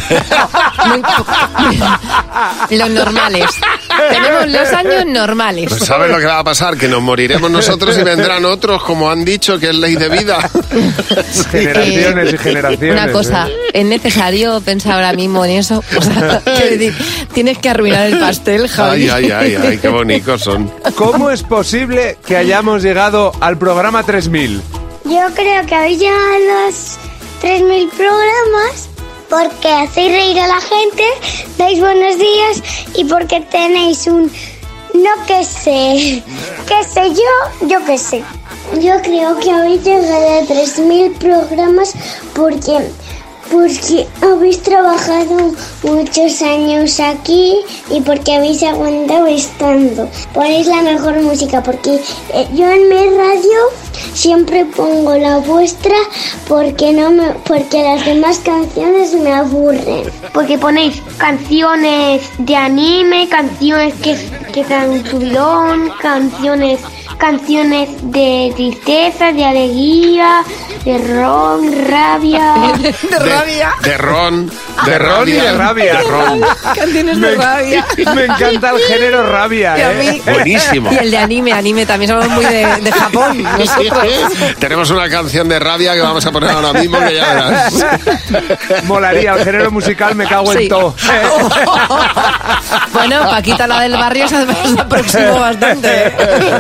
Los normales. Tenemos los años normales. Pues ¿sabes lo que va a pasar? Que nos moriremos nosotros y vendrán otros, como han dicho, que es ley de vida. Generaciones y generaciones. Una cosa, ¿es necesario pensar ahora mismo en eso? O sea, quiero decir, tienes que arruinar el pastel, Javi. Ay, qué bonitos son. ¿Cómo es posible que hayamos llegado al programa 3.000? Yo creo que habéis llegado a los 3.000 programas porque hacéis reír a la gente, dais buenos días y porque tenéis un... no que sé, qué sé yo qué sé. Yo creo que habéis llegado a 3.000 programas porque habéis trabajado muchos años aquí y porque habéis aguantado estando. Ponéis la mejor música porque yo en mi radio siempre pongo la vuestra porque las demás canciones me aburren. Porque ponéis canciones de anime, canciones que dan un subidón, canciones de tristeza, de alegría, de ron, rabia. De rabia. De ron y de rabia. De ron. Canciones de rabia. Me encanta el género rabia, Y a mí- Buenísimo. Y el de anime también somos muy de Japón. Nosotros. Tenemos una canción de rabia que vamos a poner ahora mismo que ya verás. Molaría, el género musical me cago en Sí. todo. Bueno, Paquita, la del barrio, se aproximó bastante.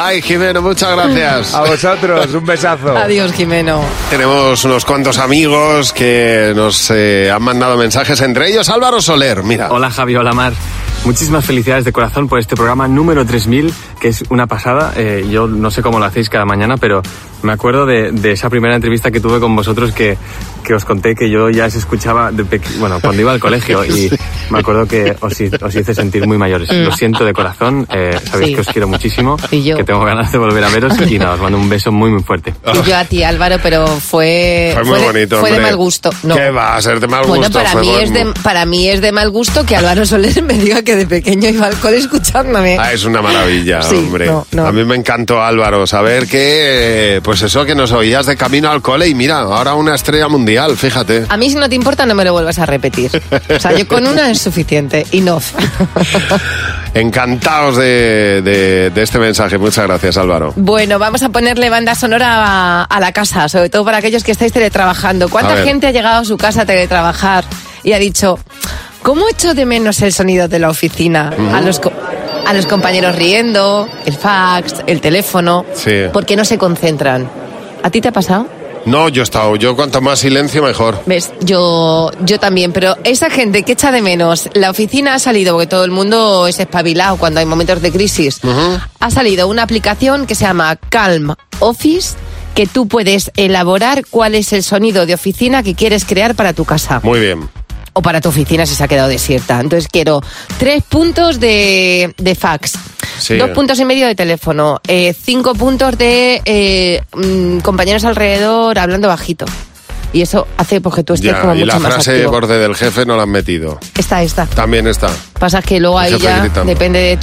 Ay, Jimeno, muchas gracias. A vosotros, un besazo. Adiós, Jimeno. Tenemos unos cuantos amigos que nos han mandado mensajes, entre ellos Álvaro Soler, mira. Hola Javi, hola Mar. Muchísimas felicidades de corazón por este programa número 3000, que es una pasada. Yo no sé cómo lo hacéis cada mañana, pero me acuerdo de esa primera entrevista que tuve con vosotros que os conté que yo ya os escuchaba cuando iba al colegio y me acuerdo que os hice sentir muy mayores. Lo siento de corazón, sabéis que os quiero muchísimo, que tengo ganas de volver a veros y nada, os mando un beso muy muy fuerte. Y yo a ti, Álvaro, pero fue muy bonito, fue de mal gusto. No. ¿Qué va a ser de mal gusto? Para mí es de mal gusto que Álvaro Soler me diga que de pequeño iba al cole escuchándome. Es una maravilla, sí, hombre. No. A mí me encantó, Álvaro, saber que, pues eso, que nos oías de camino al cole y mira, ahora una estrella mundial, fíjate. A mí, si no te importa, no me lo vuelvas a repetir. O sea, yo con una es suficiente. Enough. Encantados de este mensaje. Muchas gracias, Álvaro. Bueno, vamos a ponerle banda sonora a la casa, sobre todo para aquellos que estáis teletrabajando. ¿Cuánta gente ha llegado a su casa a teletrabajar y ha dicho, ¿cómo echo de menos el sonido de la oficina? A los compañeros riendo, el fax, el teléfono, porque no se concentran. ¿A ti te ha pasado? No, yo cuanto más silencio mejor. ¿Ves? Yo también, pero esa gente que echa de menos, la oficina ha salido, porque todo el mundo es espabilado cuando hay momentos de crisis, ha salido una aplicación que se llama Calm Office, que tú puedes elaborar cuál es el sonido de oficina que quieres crear para tu casa. Muy bien. O para tu oficina si se ha quedado desierta. Entonces quiero 3 puntos de fax, 2 puntos y medio de teléfono, 5 puntos de compañeros alrededor hablando bajito. Y eso hace porque tú estés como mucho más activo. Y la frase borde del jefe no la han metido. Está. También está. Pasa que luego ahí ya gritando. Depende de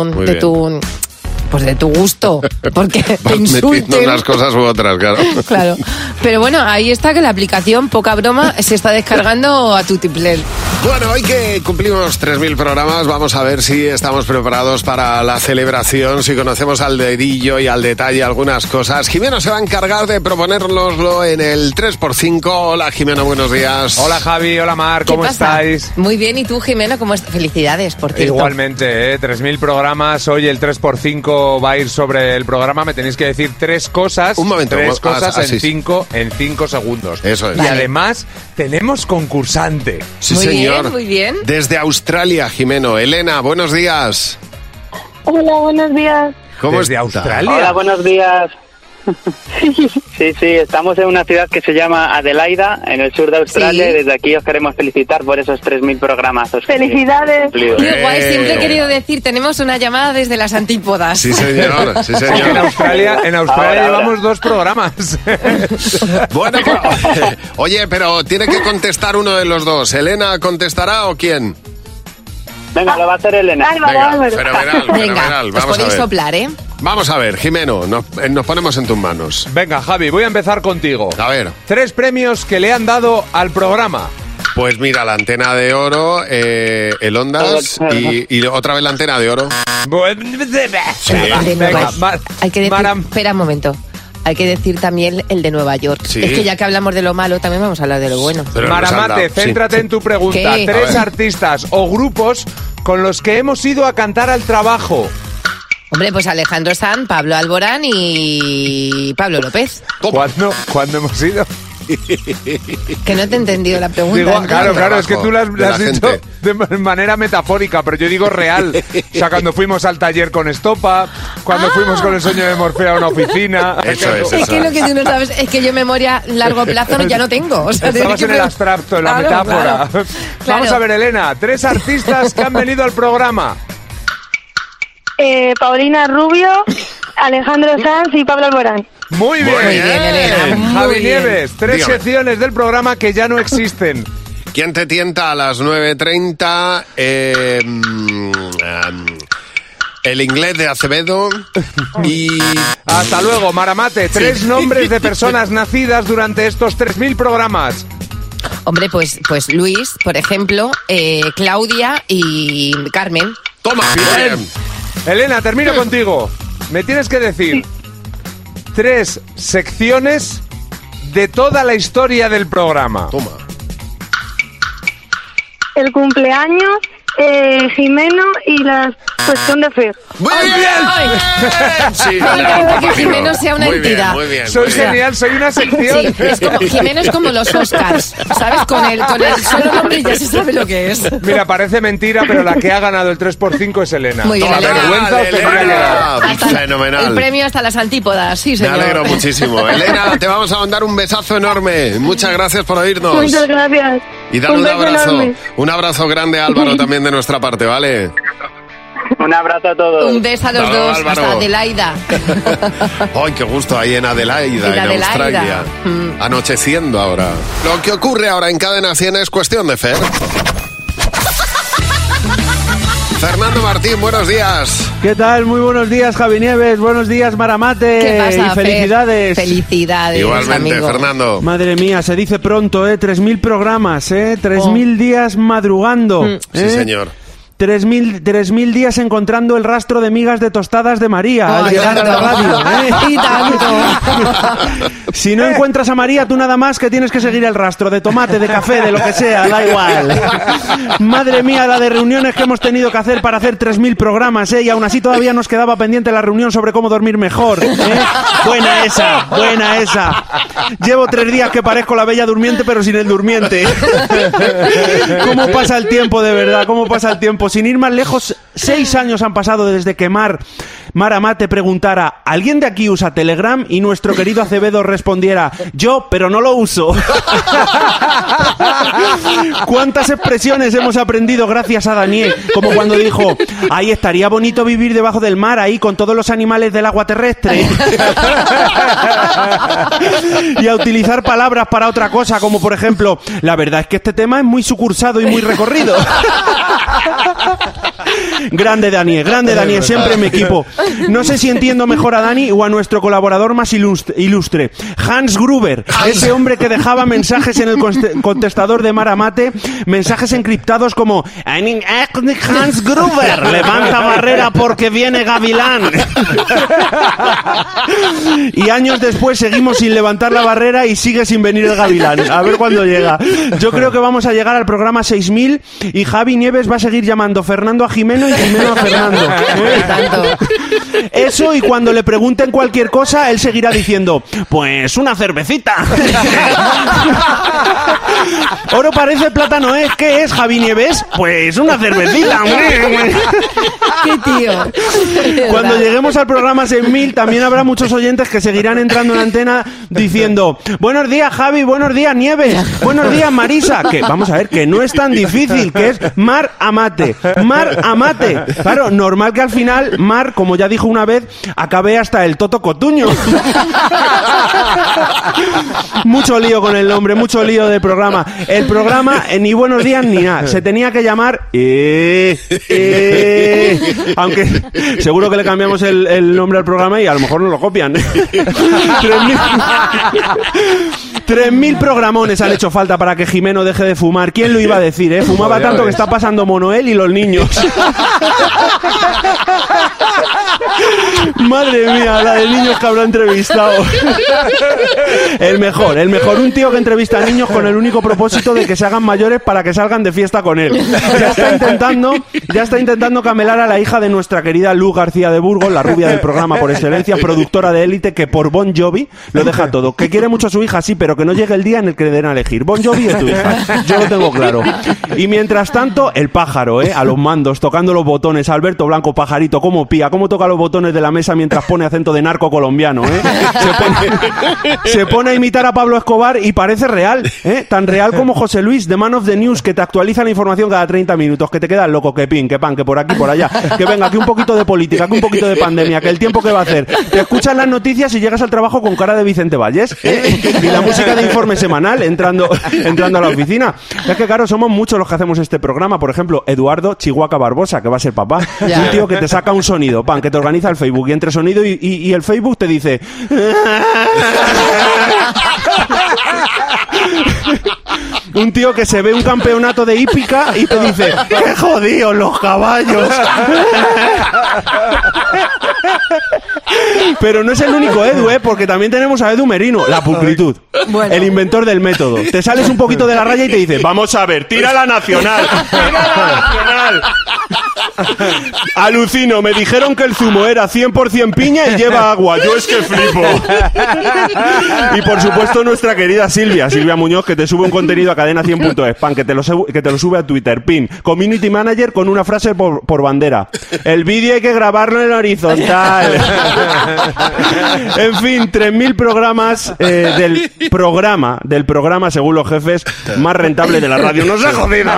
tu gusto, porque te insulten. unas cosas u otras, claro. Claro. Pero bueno, ahí está que la aplicación, poca broma, se está descargando a tutiplén. Bueno, hoy que cumplimos 3000 programas, vamos a ver si estamos preparados para la celebración, si conocemos al dedillo y al detalle algunas cosas. Jimeno se va a encargar de proponérnoslo en el 3x5. Hola, Jimeno, buenos días. Hola, Javi, hola, Mar, ¿cómo estáis? Muy bien, ¿y tú, Jimeno? Felicidades, por cierto. Igualmente, 3000 programas, hoy el 3x5 va a ir sobre el programa, me tenéis que decir 3 cosas. Un momento. 3 cosas en 5 segundos. Eso es. Y además, tenemos concursante. Sí, señor. Muy bien. Desde Australia, Jimeno. Elena, buenos días. Hola, buenos días. ¿Cómo ¿Desde Australia? Hola, buenos días. Sí, estamos en una ciudad que se llama Adelaida, en el sur de Australia, y desde aquí os queremos felicitar por esos 3000 programas. ¡Felicidades! Guay, siempre he querido decir, tenemos una llamada desde las antípodas. Sí, señor. En Australia llevamos 2 programas. Bueno, oye, pero tiene que contestar uno de los dos. ¿Elena contestará o quién? Venga, lo va a hacer Elena. Venga, fenomenal. Venga, os podéis soplar, ¿eh? Vamos a ver, Jimeno, nos ponemos en tus manos. Venga, Javi, voy a empezar contigo. A ver. 3 premios que le han dado al programa. Pues mira, la antena de oro, el Ondas y otra vez la antena de oro. Sí. Hay que decir, espera un momento. Hay que decir también el de Nueva York. Sí. Es que ya que hablamos de lo malo, también vamos a hablar de lo bueno. Maramate, céntrate en tu pregunta. ¿Qué? 3 artistas o grupos con los que hemos ido a cantar al trabajo. Hombre, pues Alejandro Sanz, Pablo Alborán y Pablo López. ¿Cuándo hemos ido? Que no te he entendido la pregunta. Digo, claro, es que tú la has dicho de manera metafórica, pero yo digo real. O sea, cuando fuimos al taller con Estopa, cuando fuimos con el sueño de Morfeo a una oficina. Eso es. Es que lo que tú no sabes es que yo memoria largo plazo ya no tengo. O sea, estabas en el abstracto, en la metáfora. Claro. Vamos a ver, Elena, 3 artistas que han venido al programa. Paulina Rubio, Alejandro Sanz y Pablo Alborán. Muy bien, Elena. Javi Nieves, 3 secciones del programa que ya no existen. ¿Quién te tienta a las 9:30? El inglés de Acevedo y... Hasta luego, Maramate. 3 nombres de personas nacidas durante estos 3000 programas. Hombre, pues Luis, por ejemplo, Claudia y Carmen. Toma, bien. Elena, termino contigo. Me tienes que decir 3 secciones de toda la historia del programa. Toma. El cumpleaños, Jimeno y la cuestión de Fer. ¡Muy bien! Sí, que Jimeno sea una entidad. Muy bien. Soy genial, soy una sección. Sí, es como, Jimeno es como los Oscars, ¿sabes? Con el solo nombre ya se sabe lo que es. Mira, parece mentira, pero la que ha ganado el 3x5 es Elena. Muy bien, Toda Elena. vergüenza os tendría que dar. Fenomenal. El premio hasta las antípodas, sí, señor. Me alegro muchísimo. Elena, te vamos a mandar un besazo enorme. Muchas gracias por oírnos. Muchas gracias. Y dar un beso abrazo. enorme. Un abrazo grande a Álvaro también de nuestra parte, ¿vale? Un abrazo a todos. Un beso a los Hasta luego, dos, Álvaro. hasta Adelaida. ¡Ay, qué gusto ahí en Adelaida, en Adelaida. Australia! Anocheciendo ahora. Lo que ocurre ahora en Cadena 100 es cuestión de fe. Fernando Martín, buenos días. ¿Qué tal? Muy buenos días, Javi Nieves. Buenos días, Maramate. ¿Qué pasa, y felicidades. Fer? Felicidades, Igualmente, amigo. Fernando. Madre mía, se dice pronto, 3.000 programas, 3.000 días madrugando. Sí, señor. 3.000 días encontrando el rastro de migas de tostadas de María al llegar a la radio. Y tanto. Si no encuentras a María, tú nada más que tienes que seguir el rastro de tomate, de café, de lo que sea, da igual. Madre mía, la de reuniones que hemos tenido que hacer para hacer 3.000 programas, y aún así todavía nos quedaba pendiente la reunión sobre cómo dormir mejor. Buena esa, buena esa. Llevo 3 días que parezco la bella durmiente, pero sin el durmiente. ¿Cómo pasa el tiempo, de verdad? ¿Cómo pasa el tiempo? Sin ir más lejos, 6 años han pasado desde que Mar Amate preguntara: ¿alguien de aquí usa Telegram? Y nuestro querido Acevedo respondiera: yo, pero no lo uso. ¿Cuántas expresiones hemos aprendido gracias a Daniel? Como cuando dijo: ahí estaría bonito vivir debajo del mar, ahí con todos los animales del agua terrestre. Y a utilizar palabras para otra cosa, como por ejemplo: la verdad es que este tema es muy sucursado y muy recorrido. Grande Dani, siempre en mi equipo. No sé si entiendo mejor a Dani o a nuestro colaborador más ilustre, Hans Gruber, ese hombre que dejaba mensajes en el contestador de Mar Amate, mensajes encriptados como: Hans Gruber, levanta barrera porque viene Gavilán. Y años después seguimos sin levantar la barrera y sigue sin venir el Gavilán. A ver cuándo llega. Yo creo que vamos a llegar al programa 6000 y Javi Nieves va a seguir llamando Fernando a Jimeno y Jimeno a Fernando. Eso, y cuando le pregunten cualquier cosa, él seguirá diciendo: pues una cervecita. Oro parece, plátano es. ¿Qué es, Javi Nieves? Pues una cervecita. ¡Qué tío! Cuando lleguemos al programa 6000 también habrá muchos oyentes que seguirán entrando en la antena diciendo: buenos días, Javi, buenos días, Nieves, buenos días, Marisa. Que vamos a ver, que no es tan difícil, que es Mar Amate. Mar Amate. Claro, normal que al final Mar, como ya dijo una vez, acabe hasta el Toto Cotuño. Mucho lío con el nombre, mucho lío del programa. El programa, ni buenos días ni nada, se tenía que llamar aunque seguro que le cambiamos el nombre al programa y a lo mejor no lo copian. 3.000 programones han hecho falta para que Jimeno deje de fumar. ¿Quién lo iba a decir, Fumaba tanto que está pasando mono él y los niños. Madre mía, la de niños que habrá entrevistado. El mejor. Un tío que entrevista a niños con el único propósito de que se hagan mayores para que salgan de fiesta con él. Ya está intentando camelar a la hija de nuestra querida Lu García de Burgos, la rubia del programa por excelencia, productora de élite, que por Bon Jovi lo deja todo. Que quiere mucho a su hija, sí, pero que no llegue el día en el que le den a elegir. Bon Jovi es tu hija. Yo lo tengo claro. Y mientras tanto, el pájaro, a los mandos, tocando los botones. Alberto Blanco, pajarito, cómo pía, cómo toca los botones de la mesa mientras pone acento de narco colombiano, Se pone a imitar a Pablo Escobar y parece real, tan real como José Luis, de Man of the News, que te actualiza la información cada 30 minutos, que te quedas loco, que pin, que pan, que por aquí, por allá, que venga, que un poquito de política, que un poquito de pandemia, que el tiempo que va a hacer. Te escuchas las noticias y llegas al trabajo con cara de Vicente Valles, y la música de informe semanal entrando a la oficina. Es que claro, somos muchos los que hacemos este programa. Por ejemplo, Eduardo Chihuahua Barbosa, que va a ser papá, un tío que te saca un sonido, pan, que te organiza el Facebook, y entre sonido y el Facebook te dice: un tío que se ve un campeonato de hípica y te dice: ¡qué jodidos los caballos! Pero no es el único Edu, porque también tenemos a Edu Merino, la pulcritud, el inventor del método. Te sales un poquito de la raya y te dice, vamos a ver, tira la nacional. Alucino, me dijeron que el zumo era 100% piña y lleva agua. Yo es que flipo. Y por supuesto nuestra querida Silvia Muñoz, que te sube un contenido a cadena100.es, pan, que te lo sube a Twitter, pin, community manager con una frase por bandera. El vídeo hay que grabarlo en horizontal. En fin, 3.000 programas del programa, según los jefes, más rentable de la radio. ¡No se ha jodido!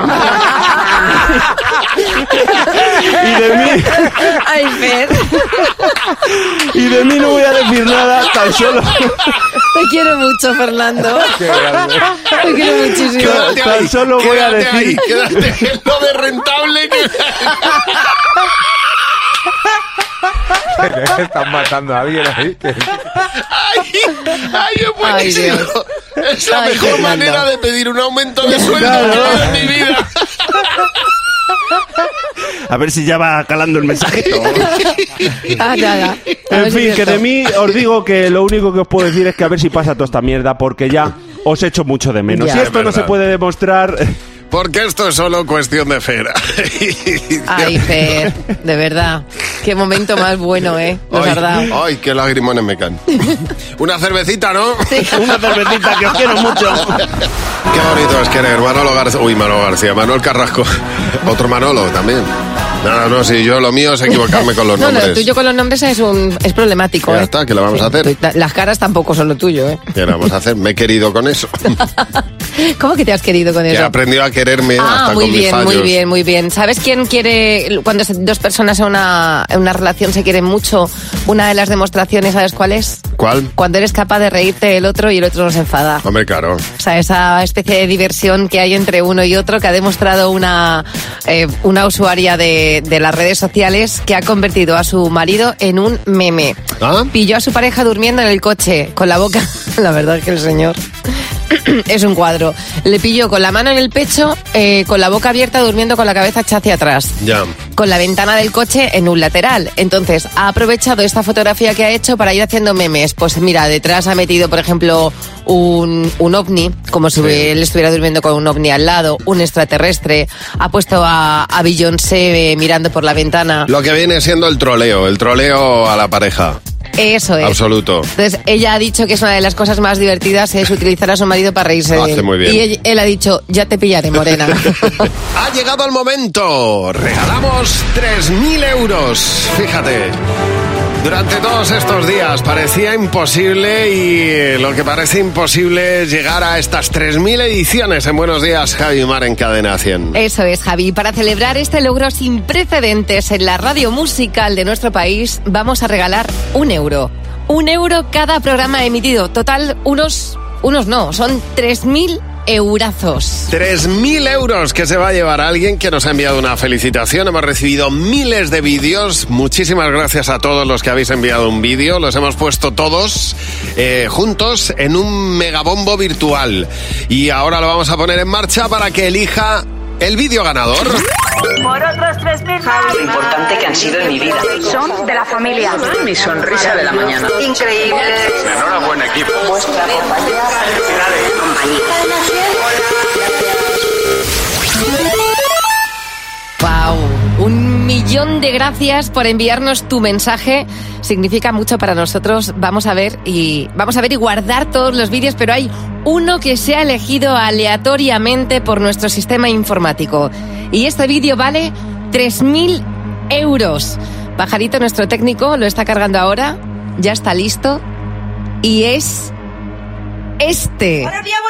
Ay, Fer. Y de mí no voy a decir nada, tan solo. Te quiero mucho, Fernando. Te quiero muchísimo. Tan solo voy a decir. Quédate en lo de rentable. Están matando a alguien ahí. ¡Ay, es buenísimo! Es la mejor manera de pedir un aumento de sueldo en mi vida. A ver si ya va calando el mensajito. Nada. En fin, que de mí os digo que lo único que os puedo decir es que a ver si pasa toda esta mierda, porque ya os echo mucho de menos. Ya. Si esto no se puede demostrar... Porque esto es solo cuestión de Fer. Ay, Fer, de verdad. Qué momento más bueno, nos has dado. Ay, qué lagrimones me caen. Una cervecita, ¿no? Sí. Una cervecita, que os quiero mucho. Qué bonito es querer. Manuel Carrasco. Otro Manolo también. No, sí, yo lo mío es equivocarme con los nombres. No, lo tuyo con los nombres es problemático. Ya está, ¿qué le vamos a hacer? Las caras tampoco son lo tuyo, ¿Qué le vamos a hacer? Me he querido con eso. ¿Cómo que te has querido con eso? He aprendido a quererme hasta muy con bien, mis fallos. muy bien. ¿Sabes quién quiere, cuando dos personas en una relación se quieren mucho, una de las demostraciones, ¿sabes cuál es? ¿Cuál? Cuando eres capaz de reírte del otro y el otro no se enfada. Hombre, claro. O sea, esa especie de diversión que hay entre uno y otro que ha demostrado una usuaria de las redes sociales que ha convertido a su marido en un meme. Pilló a su pareja durmiendo en el coche con la boca... La verdad es que el señor... es un cuadro. Le pilló con la mano en el pecho, con la boca abierta, durmiendo con la cabeza echada hacia atrás. Ya. Con la ventana del coche en un lateral. Entonces, ha aprovechado esta fotografía que ha hecho para ir haciendo memes. Pues mira, detrás ha metido, por ejemplo, un ovni, como si él estuviera durmiendo con un ovni al lado, un extraterrestre. Ha puesto a Beyoncé mirando por la ventana. Lo que viene siendo el troleo a la pareja. Eso es. Absoluto. Entonces, ella ha dicho que es una de las cosas más divertidas es utilizar a su marido para reírse de él. Hace muy bien. Y él ha dicho, ya te pillaré, morena. Ha llegado el momento. Regalamos 3.000 euros. Fíjate. Durante todos estos días parecía imposible y lo que parece imposible es llegar a estas 3.000 ediciones en Buenos Días, Javi y Mar en Cadena 100. Eso es, Javi. Para celebrar este logro sin precedentes en la radio musical de nuestro país, vamos a regalar 1 euro. 1 euro cada programa emitido. Total, son 3.000 eurazos. 3.000 euros que se va a llevar a alguien que nos ha enviado una felicitación. Hemos recibido miles de vídeos. Muchísimas gracias a todos los que habéis enviado un vídeo. Los hemos puesto todos juntos en un megabombo virtual. Y ahora lo vamos a poner en marcha para que elija el vídeo ganador. Por otros 3.000 más. Lo importante que han sido en mi vida. Son de la familia. Mi sonrisa de la mañana. Increíble. Enhorabuena, equipo. Vuestra compañía. Wow, 1.000.000 de gracias por enviarnos tu mensaje. Significa mucho para nosotros. Vamos a ver y guardar todos los vídeos, pero hay uno que se ha elegido aleatoriamente por nuestro sistema informático. Y este vídeo vale 3.000 euros. Pajarito, nuestro técnico, lo está cargando ahora. Ya está listo. Y es este. Buenos días,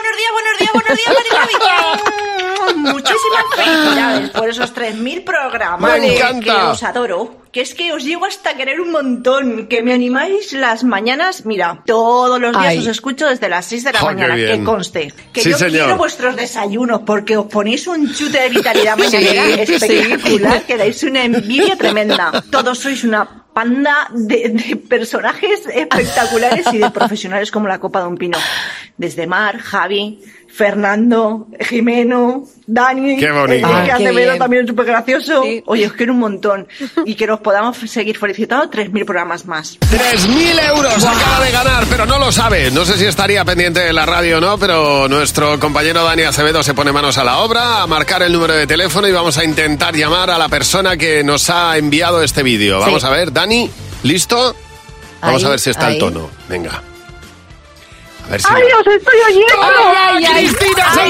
muchísimas felicidades por esos 3.000 programas. Me encanta. Que os adoro. Que es que os llego hasta querer un montón. Que me animáis las mañanas. Mira, todos los días os escucho desde las 6 de la mañana. Que conste. Que sí, yo señor. quiero vuestros desayunos porque os ponéis un chute de vitalidad mañanera espectacular. Que dais una envidia tremenda. Todos sois una panda de personajes espectaculares y de profesionales como la copa de un pino. Desde Mar, Javi, Fernando, Jimeno, Dani, Qué bonito. Enrique Ah, qué Acevedo bien. también es súper gracioso. Oye, os quiero un montón. Y que nos podamos seguir felicitando 3.000 programas más. 3.000 euros acaba de ganar, pero no lo sabe. No sé si estaría pendiente de la radio o no, pero nuestro compañero Dani Acevedo se pone manos a la obra, a marcar el número de teléfono y vamos a intentar llamar a la persona que nos ha enviado este vídeo. Vamos a ver, Dani, ¿listo? Vamos Ahí, a ver si está ahí. el tono. Venga. A ver si... ¡Ay, os estoy oyendo! ¡Ay, ay, ¡Cristina ay,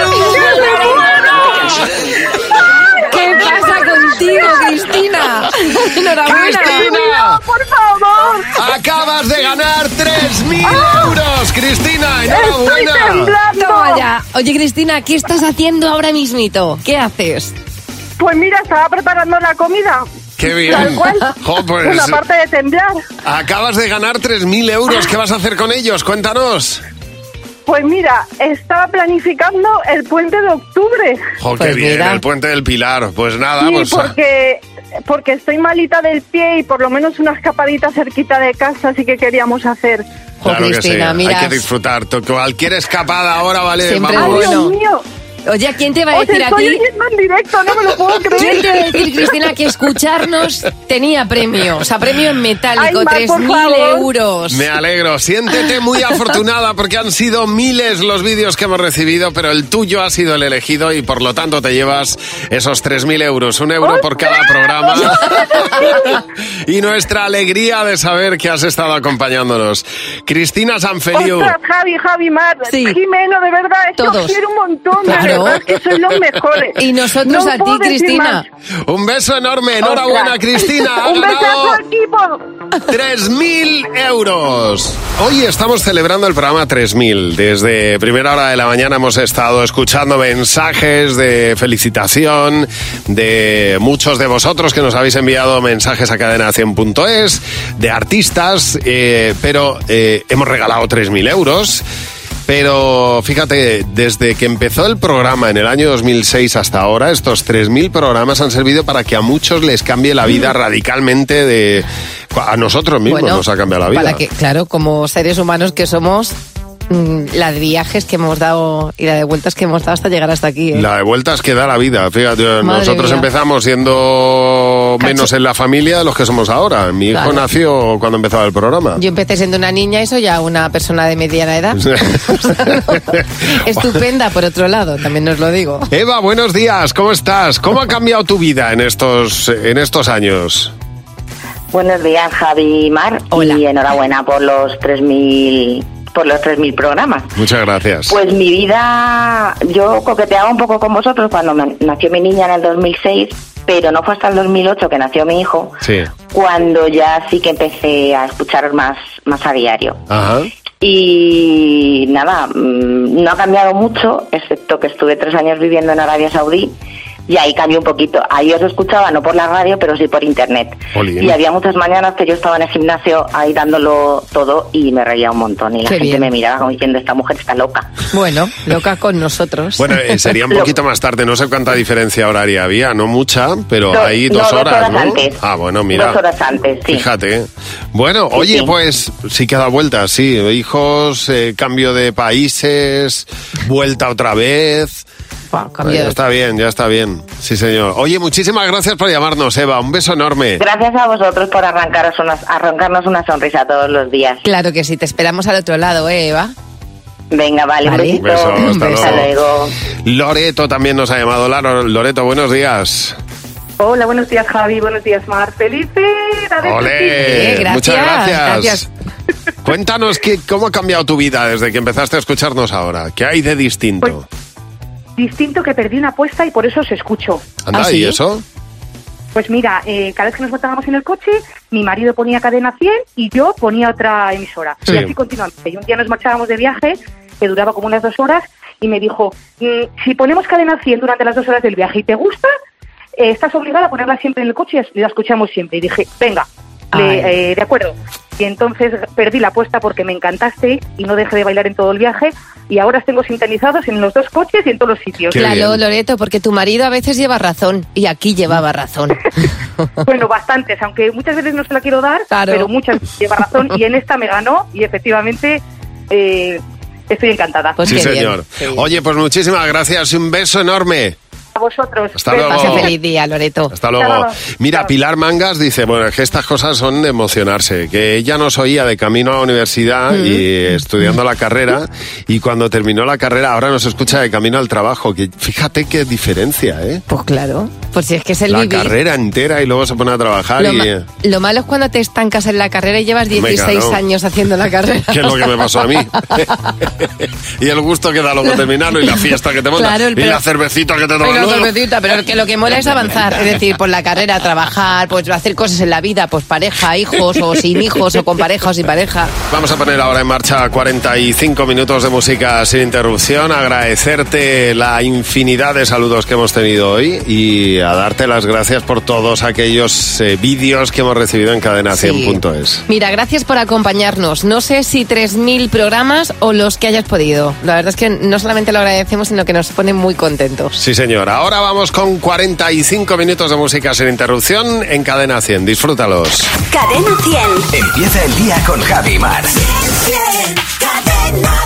Sanfayú! ¿Qué pasa contigo, Cristina? Enhorabuena. ¡Cristina! ¡Por favor! Acabas de ganar 3.000 euros, Cristina. ¡Estoy ¡Enhorabuena! temblando! Toma ya. Oye, Cristina, ¿qué estás haciendo ahora mismito? ¿Qué haces? Pues mira, estaba preparando la comida. ¡Qué bien! Tal cual. Jo, pues, Una parte de temblar. acabas de ganar 3.000 euros. ¿Qué vas a hacer con ellos? Cuéntanos. Pues mira, estaba planificando el puente de octubre. ¡Jo, qué Pues bien! mira. El puente del Pilar. Pues nada, Sí, pues... porque estoy malita del pie y por lo menos una escapadita cerquita de casa sí que queríamos hacer. Jo, Claro que sí, Cristina, mira. hay que disfrutar. Cualquier escapada ahora vale... Siempre vamos. ¡Ay, bueno. Dios mío! Oye, ¿quién te va a Os decir a estoy ti? oyendo en directo, no me lo puedo ¿Quién creer. te va a decir, Cristina, que escucharnos tenía premio? O sea, premio en metálico, Ay, Mar, por 3.000 favor. euros. Me alegro. Siéntete muy afortunada porque han sido miles los vídeos que hemos recibido, pero el tuyo ha sido el elegido y por lo tanto te llevas esos 3.000 euros. 1 euro por cada programa. Y nuestra alegría de saber que has estado acompañándonos. Cristina Sanfeliu. Ostras, Javi, Mar, Sí. Jimeno, de verdad, es que Todos. os quiero un montón, Claro. de verdad, es que sois los mejores. Y nosotros No a ti, puedo decir Cristina. más. Un beso enorme. Enhorabuena, Ostras. Cristina. Ha Un besazo ganado al equipo. 3.000 euros. Hoy estamos celebrando el programa 3.000. Desde primera hora de la mañana hemos estado escuchando mensajes de felicitación de muchos de vosotros que nos habéis enviado mensajes a cadena100.es, de artistas, pero hemos regalado 3.000 euros. Pero fíjate, desde que empezó el programa en el año 2006 hasta ahora, estos 3.000 programas han servido para que a muchos les cambie la vida radicalmente. A nosotros mismos Bueno, nos ha cambiado la vida. Para que, claro, como seres humanos que somos, la de viajes que hemos dado y la de vueltas que hemos dado hasta llegar hasta aquí. ¿eh? La de vueltas que da la vida. Fíjate, Madre nosotros mía. empezamos siendo menos en la familia de los que somos ahora. Mi hijo Claro. nació cuando empezaba el programa. Yo empecé siendo una niña y soy ya una persona de mediana edad. Estupenda, por otro lado, también os lo digo. Eva, buenos días. ¿Cómo estás? ¿Cómo ha cambiado tu vida en estos años? Buenos días, Javi y Mar. Hola. Y enhorabuena por los 3.000 programas. Muchas gracias. Pues mi vida, yo coqueteaba un poco con vosotros cuando nació mi niña en el 2006, pero no fue hasta el 2008 que nació mi hijo, Sí. cuando ya sí que empecé a escucharos más a diario. Ajá. Y nada, no ha cambiado mucho, excepto que estuve 3 años viviendo en Arabia Saudí. Y ahí cambió un poquito. Ahí os escuchaba, no por la radio, pero sí por internet. Jolín. Y había muchas mañanas que yo estaba en el gimnasio ahí dándolo todo y me reía un montón. Y la Qué gente bien. me miraba como diciendo, esta mujer está loca. Bueno, loca con nosotros. Bueno, sería un poquito más tarde. No sé cuánta diferencia horaria había. No mucha, pero No, hay no, 2 2 horas, horas ¿no? antes. Ah, bueno, mira. 2 horas antes, sí. Fíjate. Bueno, oye, sí. pues sí que da vueltas, sí. Hijos, cambio de países, vuelta otra vez. Cambio. Ya está bien, ya está bien. Sí, señor. Oye, muchísimas gracias por llamarnos, Eva. Un beso enorme. Gracias a vosotros por arrancarnos una sonrisa todos los días. Claro que sí, te esperamos al otro lado, Eva. Venga, vale, Vale. un besito. Un beso, hasta luego. Loreto también nos ha llamado. Loreto, buenos días. Hola, buenos días, Javi. Buenos días, Mar. ¡Felices! ¡Ole! Gracias, Muchas gracias. gracias. Cuéntanos cómo ha cambiado tu vida desde que empezaste a escucharnos ahora. ¿Qué hay de distinto? Distinto, que perdí una apuesta y por eso os escucho. Anda, ¿Ah, sí? ¿y eso? Pues mira, cada vez que nos montábamos en el coche, mi marido ponía Cadena 100 y yo ponía otra emisora. Sí. Y así continuamente. Y un día nos marchábamos de viaje, que duraba como unas 2 horas, y me dijo, si ponemos Cadena 100 durante las 2 horas del viaje y te gusta, estás obligada a ponerla siempre en el coche y la escuchamos siempre. Y dije, venga, de acuerdo. Y entonces perdí la apuesta porque me encantaste y no dejé de bailar en todo el viaje. Y ahora os tengo sintonizados en los 2 coches y en todos los sitios. Claro, Loreto, porque tu marido a veces lleva razón y aquí llevaba razón. Bueno, bastantes, aunque muchas veces no se la quiero dar, Claro. pero muchas lleva razón y en esta me ganó y efectivamente estoy encantada. Pues sí, qué señor. Bien. Oye, pues muchísimas gracias y un beso enorme. A vosotros. Hasta luego. Pase feliz día, Loreto. Hasta luego. Mira, Pilar Mangas dice, bueno, es que estas cosas son de emocionarse, que ella nos oía de camino a la universidad y estudiando la carrera, y cuando terminó la carrera ahora nos escucha de camino al trabajo, que fíjate qué diferencia, ¿eh? Pues claro, pues si es que es el la vivir. carrera entera y luego se pone a trabajar Lo malo es cuando te estancas en la carrera y llevas 16 años haciendo la carrera. Que es lo que me pasó a mí. Y el gusto que da luego terminarlo y la fiesta que te monta. Claro, y la cervecita que te tomas luego. Cervecita, pero que lo que mola es avanzar, es decir, por la carrera, trabajar, pues hacer cosas en la vida, pues pareja, hijos o sin hijos o con pareja o sin pareja. Vamos a poner ahora en marcha 45 minutos de música sin interrupción, agradecerte la infinidad de saludos que hemos tenido hoy y a darte las gracias por todos aquellos vídeos que hemos recibido en cadena100.es. Mira, gracias por acompañarnos. No sé si 3.000 programas o los que hayas podido. La verdad es que no solamente lo agradecemos, sino que nos pone muy contentos. Sí, señor. Ahora vamos con 45 minutos de música sin interrupción en Cadena 100. Disfrútalos. Cadena 100. Empieza el día con Javi Mar. Cadena